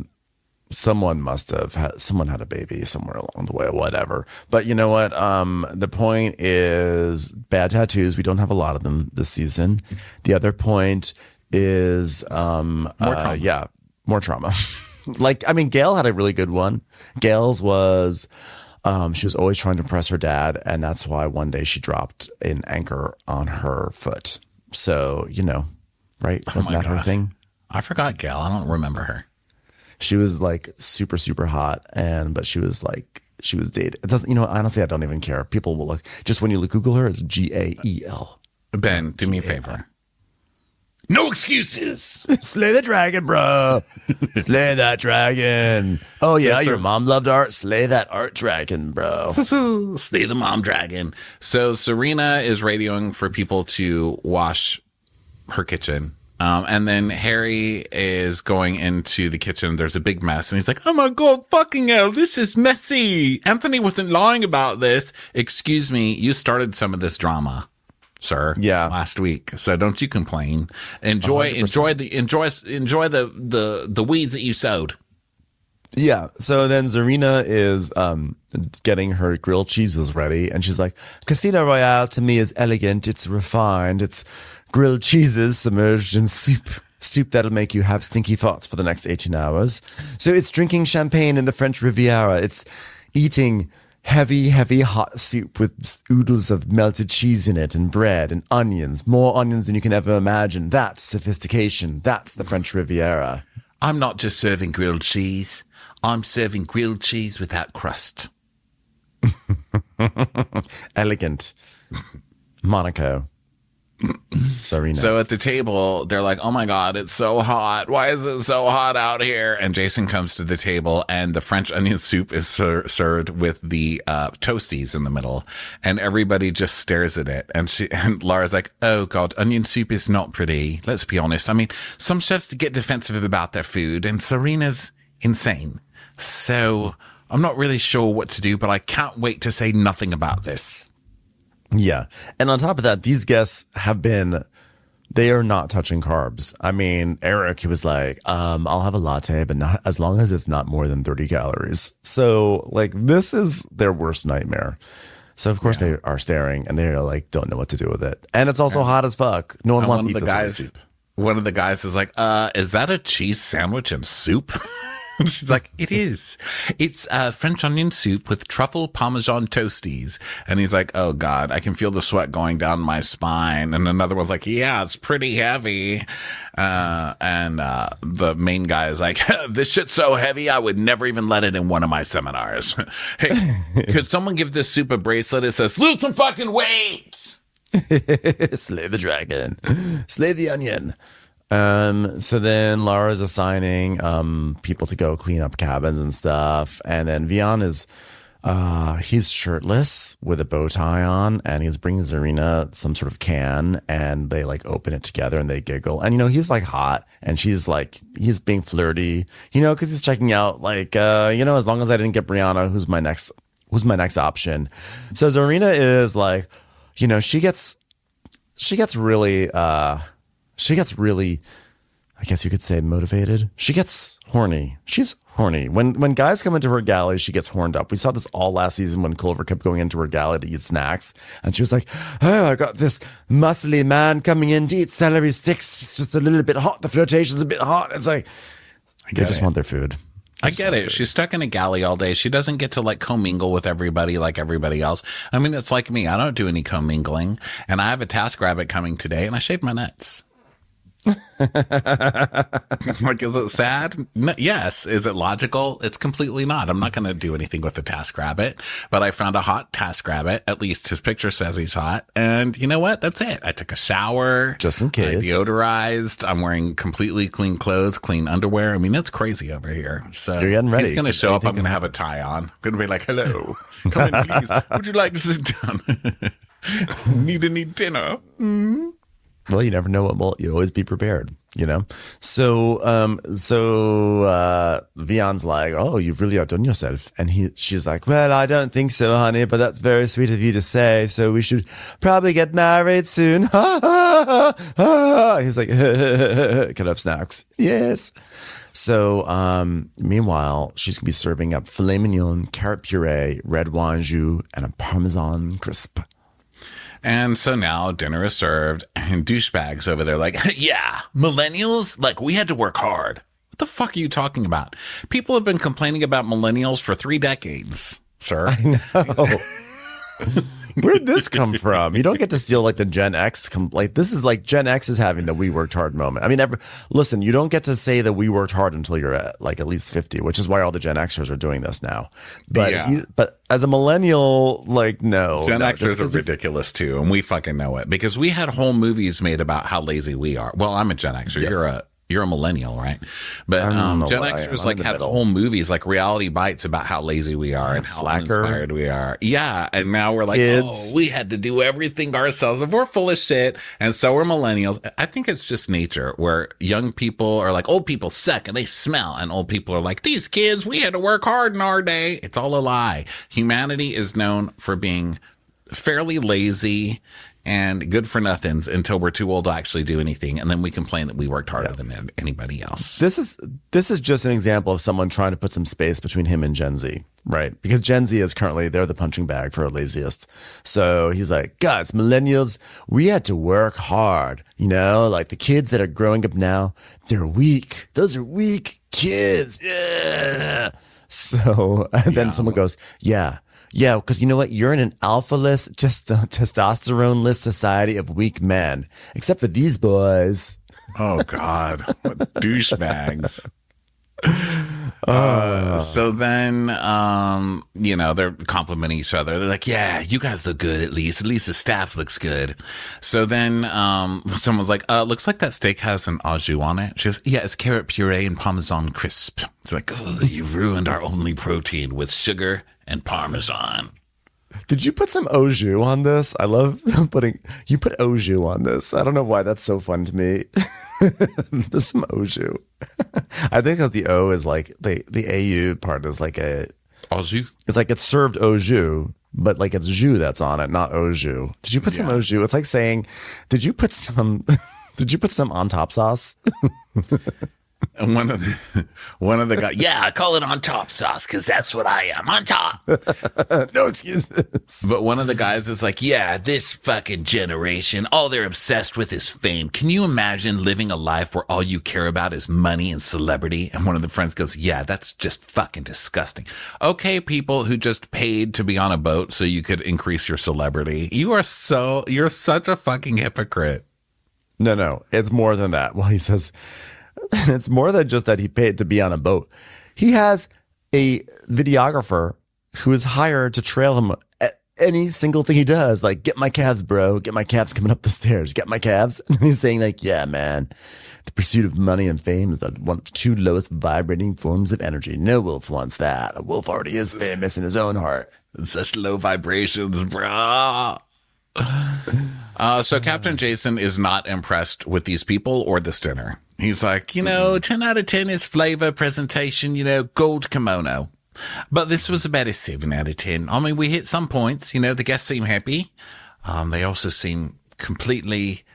Someone must have had a baby somewhere along the way, or whatever. But you know what? The point is bad tattoos. We don't have a lot of them this season. The other point is, more trauma. More trauma. Gail had a really good one. Gail's was, she was always trying to impress her dad, and that's why one day she dropped an anchor on her foot. So, right? Wasn't that her thing? I forgot Gail. I don't remember her. She was like super, super hot. But she was dated. It doesn't, honestly, I don't even care. People will look, just when you Google her, it's Gael. Ben, do me a favor. No excuses. Slay the dragon, bro. Slay that dragon. Oh, yeah, your mom loved art. Slay that art dragon, bro. Slay the mom dragon. So Serena is radioing for people to wash her kitchen. And then Harry is going into the kitchen. There's a big mess. And he's like, oh, my God, fucking hell, this is messy. Anthony wasn't lying about this. Excuse me, you started some of this drama, sir. Yeah. Last week. So don't you complain. Enjoy 100%. the weeds that you sowed. Yeah. So then Zarina is getting her grilled cheeses ready. And she's like, Casino Royale to me is elegant. It's refined. It's grilled cheeses submerged in soup that'll make you have stinky farts for the next 18 hours. So it's drinking champagne in the French Riviera. It's eating heavy, hot soup with oodles of melted cheese in it and bread and onions, more onions than you can ever imagine. That's sophistication. That's the French Riviera. I'm not just serving grilled cheese. I'm serving grilled cheese without crust. Elegant. Monaco. Serena. So at the table, they're like, oh my God, it's so hot. Why is it so hot out here? And Jason comes to the table and the French onion soup is served with the toasties in the middle. And everybody just stares at it. And Laura's like, oh God, onion soup is not pretty. Let's be honest. I mean, some chefs get defensive about their food and Serena's insane. So I'm not really sure what to do, but I can't wait to say nothing about this. Yeah. And on top of that, these guests they are not touching carbs. I mean, Eric, he was like, I'll have a latte, but not as long as it's not more than 30 calories. So like, this is their worst nightmare. So of course they are staring and they're like, don't know what to do with it. And it's also hot as fuck. No one wants to eat this soup. One of the guys is like, is that a cheese sandwich and soup? She's like, it is. It's French onion soup with truffle parmesan toasties. And he's like, oh God, I can feel the sweat going down my spine. And another one's like, yeah, it's pretty heavy. And the main guy is like, this shit's so heavy, I would never even let it in one of my seminars. Hey, could someone give this soup a bracelet? It says, lose some fucking weight. Slay the dragon. Slay the onion. So then Laura's assigning people to go clean up cabins and stuff. And then Vian is he's shirtless with a bow tie on, and he's bringing Zarina some sort of can, and they like open it together and they giggle. And he's like hot, and she's like, he's being flirty, because he's checking out like as long as I didn't get Brianna, who's my next option. So Zarina is like, she gets really I guess you could say motivated. She gets horny. She's horny. When guys come into her galley, she gets horned up. We saw this all last season when Clover kept going into her galley to eat snacks. And she was like, oh, I got this muscly man coming in to eat celery sticks. It's just a little bit hot. The flirtation's a bit hot. It's like, they just want their food. I get it. She's stuck in a galley all day. She doesn't get to like commingle with everybody like everybody else. I mean, it's like me. I don't do any commingling. And I have a TaskRabbit coming today and I shaved my nuts. Like, is it sad? No, yes. Is it logical? It's completely not. I'm not going to do anything with the TaskRabbit, but I found a hot TaskRabbit. At least his picture says he's hot. And you know what? That's it. I took a shower. Just in case. I deodorized. I'm wearing completely clean clothes, clean underwear. I mean, it's crazy over here. So you're getting ready. He's going to show up. I'm going to have a tie on. I'm going to be like, hello. Come in, please. Would you like to sit down? Need any dinner? Mm-hmm. Well, you never know what you always be prepared, So Vian's like, oh, you've really outdone yourself. And she's like, well, I don't think so, honey, but that's very sweet of you to say. So we should probably get married soon. He's like, could have snacks. Yes. So, meanwhile, she's going to be serving up filet mignon, carrot puree, red wine jus, and a Parmesan crisp. And so now dinner is served and douchebags over there like, yeah, millennials, like we had to work hard. What the fuck are you talking about? People have been complaining about millennials for 3 decades, sir. I know. Where'd this come from? You don't get to steal like the Gen X. This is like Gen X is having the we worked hard moment. I mean, listen, you don't get to say that we worked hard until you're at like at least 50, which is why all the Gen Xers are doing this now. But but as a millennial, like, no. Gen Xers are ridiculous too. And we fucking know it because we had whole movies made about how lazy we are. Well, I'm a Gen Xer. Yes. You're a millennial, right? But Gen Xers like had whole movies like Reality Bites about how lazy we are and how uninspired we are. Yeah. And now we're like, we had to do everything ourselves and we're full of shit. And so we're millennials. I think it's just nature where young people are like, old people suck and they smell. And old people are like, these kids, we had to work hard in our day. It's all a lie. Humanity is known for being fairly lazy and good for nothings until we're too old to actually do anything. And then we complain that we worked harder than anybody else. This is just an example of someone trying to put some space between him and Gen Z, right? Because Gen Z is currently, they're the punching bag for our laziest. So he's like, guys, millennials, we had to work hard. You know, like the kids that are growing up now, they're weak. Those are weak kids. Yeah. So, and then someone goes, yeah, because you know what? You're in an alpha-less, just testosterone-less society of weak men, except for these boys. Oh, God. What douchebags. So then, they're complimenting each other. They're like, yeah, you guys look good at least. At least the staff looks good. So then someone's like, looks like that steak has an au jus on it. She goes, yeah, it's carrot puree and Parmesan crisp. It's like, oh, you ruined our only protein with sugar and Parmesan. Did you put some au jus on this? I love you put au jus on this. I don't know why that's so fun to me. There's some au jus. I think because the O is like the AU part is like a au jus. It's like it's served au jus, but like it's jus that's on it, not au jus. Did you put some au jus? It's like saying, did you put some on top sauce? And one of the guys, yeah, I call it on top sauce because that's what I am, on top. No excuses. But one of the guys is like, yeah, this fucking generation, all they're obsessed with is fame. Can you imagine living a life where all you care about is money and celebrity? And one of the friends goes, yeah, that's just fucking disgusting. Okay, people who just paid to be on a boat so you could increase your celebrity. You're such a fucking hypocrite. No, it's more than that. Well, he says, it's more than just that he paid to be on a boat. He has a videographer who is hired to trail him at any single thing he does. Like, get my calves, bro. Get my calves coming up the stairs. Get my calves. And he's saying like, yeah, man, the pursuit of money and fame is one of the two lowest vibrating forms of energy. No wolf wants that. A wolf already is famous in his own heart. Such low vibrations, bro. So Captain Jason is not impressed with these people or this dinner. He's like, 10 out of 10 is flavor, presentation, gold kimono. But this was about a 7 out of 10. I mean, we hit some points, the guests seem happy. They also seem completely,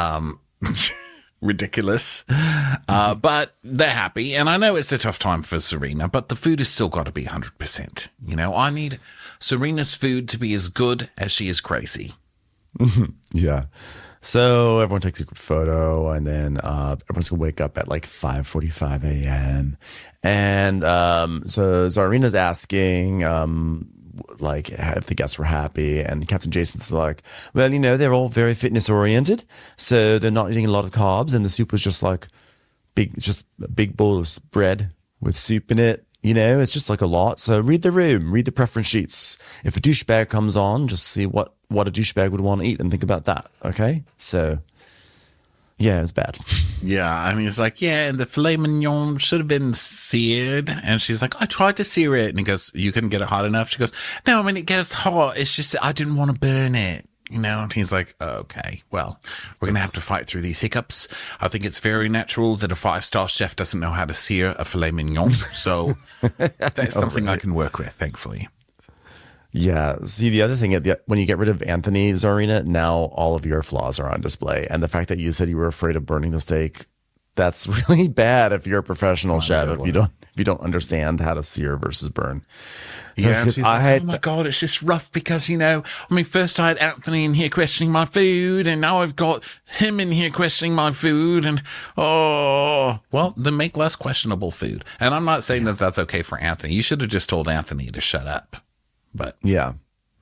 ridiculous. But they're happy. And I know it's a tough time for Serena, but the food has still got to be 100%. I need Serena's food to be as good as she is crazy. Yeah. So everyone takes a group photo, and then everyone's gonna wake up at like 5:45 a.m. And so Zarina's asking like if the guests were happy, and Captain Jason's like, well, they're all very fitness oriented, so they're not eating a lot of carbs, and the soup was just like a big bowl of bread with soup in it. It's just like a lot. So read the room, read the preference sheets. If a douchebag comes on, just see what a douchebag would want to eat and think about that. Okay. So yeah, it's bad. Yeah. I mean, it's like, yeah, and the filet mignon should have been seared. And she's like, I tried to sear it. And he goes, you couldn't get it hot enough? She goes, no, I mean, it gets hot. It's just, I didn't want to burn it. And he's like, okay, well, we're going to have to fight through these hiccups. I think it's very natural that a 5-star chef doesn't know how to sear a filet mignon. So that's something I can work with, thankfully. Yeah. See, the other thing, when you get rid of Anthony, Zarina, now all of your flaws are on display. And the fact that you said you were afraid of burning the steak, that's really bad if you're a professional chef, if you don't understand how to sear versus burn. Yeah, she's like, oh my God, it's just rough because, first I had Anthony in here questioning my food, and now I've got him in here questioning my food, and then make less questionable food. And I'm not saying that that's okay for Anthony. You should have just told Anthony to shut up. But yeah.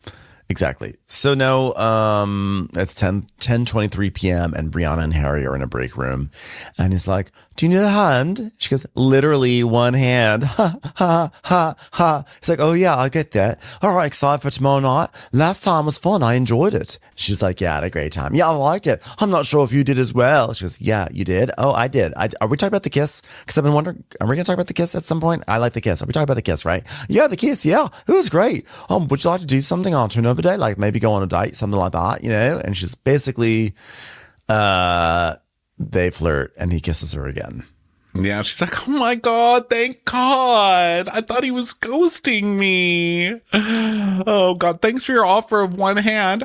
Exactly. So now it's 10:23 p.m. and Brianna and Harry are in a break room. And he's like, do you need a hand? She goes, literally one hand. Ha, ha, ha, ha. He's like, oh, yeah, I get that. All right, excited for tomorrow night. Last time was fun. I enjoyed it. She's like, yeah, I had a great time. Yeah, I liked it. I'm not sure if you did as well. She goes, yeah, you did. Oh, I did. Are we talking about the kiss? Because I've been wondering, are we going to talk about the kiss at some point? I like the kiss. Are we talking about the kiss, right? Yeah, the kiss. Yeah, it was great. Would you like to do something on a turnover day? Like maybe go on a date, something like that, you know? And she's basically, they flirt and he kisses her again. Yeah, she's like, oh my God, thank God. I thought he was ghosting me. Oh God, thanks for your offer of one hand.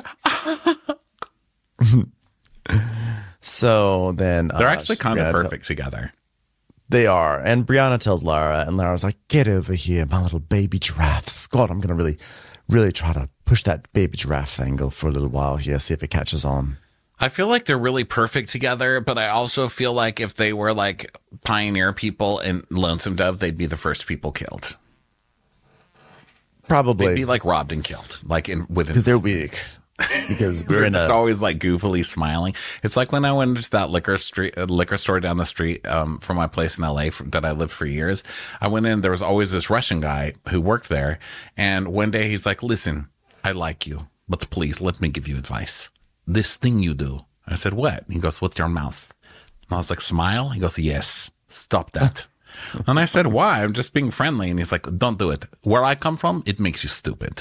So then they're actually kind of perfect together. They are. And Brianna tells Lara, and Lara's like, get over here, my little baby giraffes. God, I'm going to really try to push that baby giraffe angle for a little while here, see if it catches on. I feel like they're really perfect together, but I also feel like if they were like pioneer people in Lonesome Dove, they'd be the first people killed. Probably. They'd be like robbed and killed, like within because they're weak. Because we're just always like goofily smiling. It's like when I went to that liquor store down the street from my place in LA that I lived for years. I went in, there was always this Russian guy who worked there. And one day he's like, listen, I like you, but please let me give you advice. This thing you do. I said, what? He goes, with your mouth. And I was like, smile? He goes, yes, stop that. And I said, why? I'm just being friendly. And he's like, don't do it. Where I come from, it makes you stupid.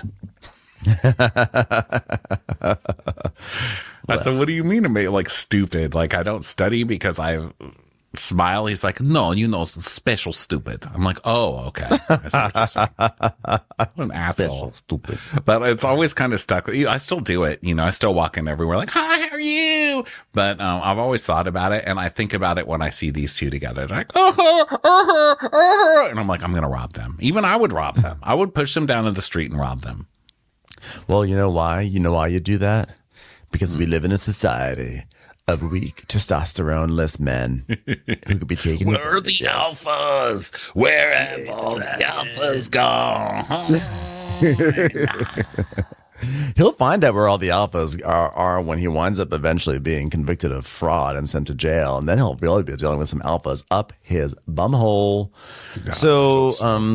I said, what do you mean to me like stupid? Like I don't study because I smile. He's like, no, special stupid. I'm like, oh, okay. I see what you're saying. I'm an asshole. Special stupid. But it's always kind of stuck with you. I still do it. I still walk in everywhere like, hi, how are you? But I've always thought about it. And I think about it when I see these two together. They're like, and I'm like, I'm going to rob them. Even I would rob them. I would push them down to the street and rob them. Well, you know why? You know why you do that? Because we live in a society of weak, testosterone-less men who could be taken. Where are the alphas? Where have all the alphas gone? He'll find out where all the alphas are when he winds up eventually being convicted of fraud and sent to jail. And then he'll really be dealing with some alphas up his bumhole. God, so,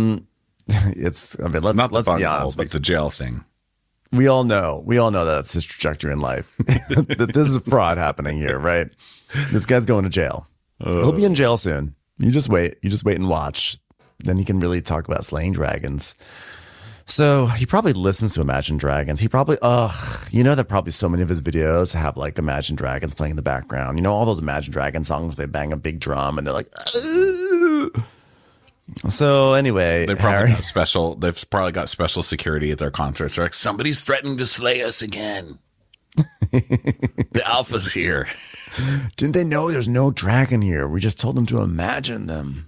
let's be honest. But the jail thing. We all know that's his trajectory in life. That this is fraud happening here, right? This guy's going to jail. He'll be in jail soon. You just wait and watch. Then he can really talk about slaying dragons. So he probably listens to Imagine Dragons. He probably, that probably so many of his videos have like Imagine Dragons playing in the background. All those Imagine Dragons songs where they bang a big drum and they're like, Ugh. So anyway, they've probably got special security at their concerts. They're like, somebody's threatening to slay us again. The alpha's here. Didn't they know there's no dragon here? We just told them to imagine them.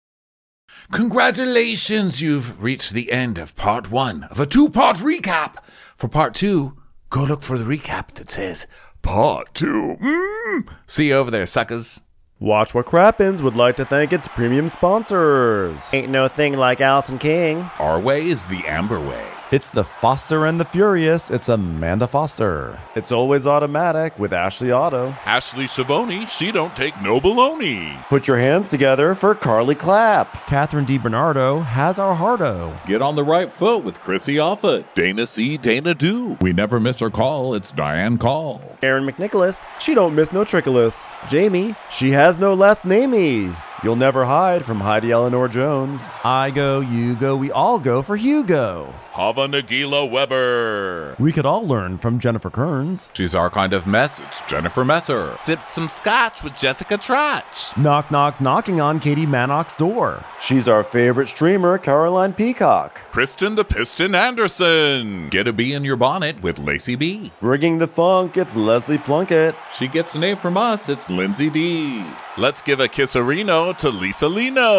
Congratulations, you've reached the end of part 1 of a 2-part recap. For part 2, go look for the recap that says part 2. See you over there, suckers. Watch What Crappens would like to thank its premium sponsors. Ain't no thing like Allison King. Our way is the Amber way. It's the Foster and the Furious. It's Amanda Foster. It's Always Automatic with Ashley Otto. Ashley Savoni, she don't take no baloney. Put your hands together for Carly Clapp. Catherine DiBernardo has our hearto. Get on the right foot with Chrissy Offutt. Dana C. Dana Do. We never miss her call. It's Diane Call. Erin McNicholas, she don't miss no trickolas. Jamie, she has no last namey. You'll never hide from Heidi Eleanor Jones. I go, you go, we all go for Hugo. Hava Nagila Weber. We could all learn from Jennifer Kearns. She's our kind of mess. It's Jennifer Messer. Sip some scotch with Jessica Trotch. Knock, knock, knocking on Katie Manock's door. She's our favorite streamer, Caroline Peacock. Kristen the Piston Anderson. Get a bee in your bonnet with Lacey B. Bringing the funk, it's Leslie Plunkett. She gets an A from us, it's Lindsay D. Let's give a kisserino to Lisa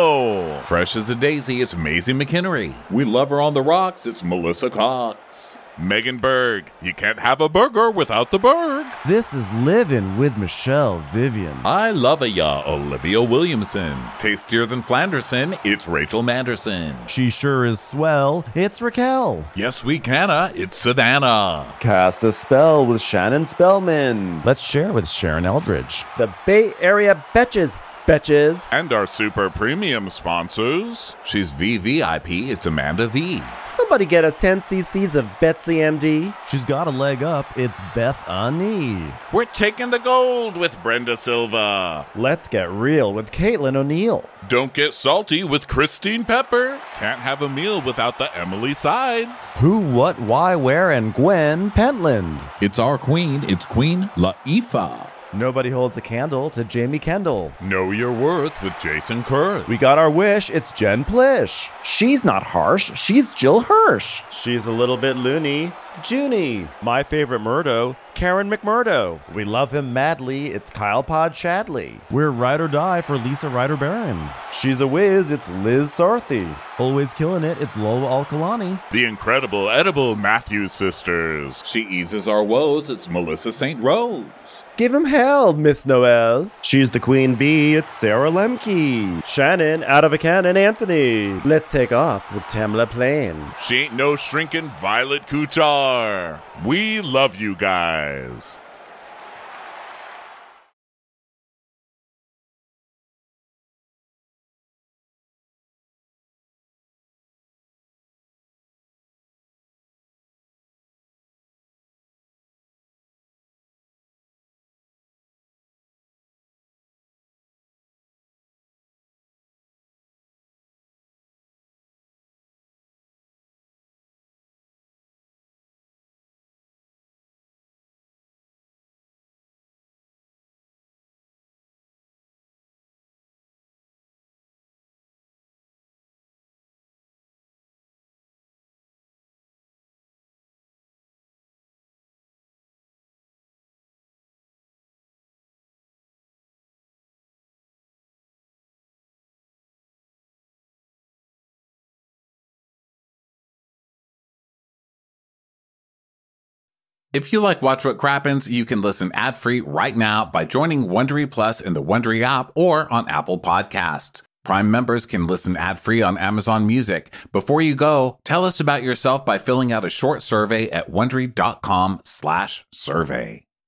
Lino. Fresh as a daisy, it's Maisie McHenry. We love her on the rocks, it's Melissa Cox. Megan Berg. You can't have a burger without the Berg. This is Living with Michelle Vivian. I love ya, Olivia Williamson. Tastier than Flanderson, it's Rachel Manderson. She sure is swell, it's Raquel. Yes, we canna, it's Savannah. Cast a spell with Shannon Spellman. Let's share with Sharon Eldridge. The Bay Area Betches. And our super premium sponsors. She's VVIP, it's Amanda V. Somebody get us 10 cc's of Betsy MD. She's got a leg up, it's Beth Ani. We're taking the gold with Brenda Silva. Let's get real with Caitlin O'Neill. Don't get salty with Christine Pepper. Can't have a meal without the Emily Sides. Who, what, why, where, and Gwen Pentland. It's our queen, it's Queen Laifah. Nobody holds a candle to Jamie Kendall. Know your worth with Jason Kurth. We got our wish, it's Jen Plish. She's not harsh, she's Jill Hirsch. She's a little bit loony. Junie. My favorite Murdo, Karen McMurdo. We love him madly, it's Kyle Pod Shadley. We're ride or die for Lisa Ryder Barron. She's a whiz, it's Liz Sarthy. Always killing it, it's Lola Alkalani. The incredible edible Matthews sisters. She eases our woes, it's Melissa St. Rose. Give him hell, Miss Noel. She's the queen bee, it's Sarah Lemke. Shannon, out of a cannon, Anthony. Let's take off with Tamla Plain. She ain't no shrinking Violet Couchard. We love you guys. If you like Watch What Crappens, you can listen ad-free right now by joining Wondery Plus in the Wondery app or on Apple Podcasts. Prime members can listen ad-free on Amazon Music. Before you go, tell us about yourself by filling out a short survey at Wondery.com/survey.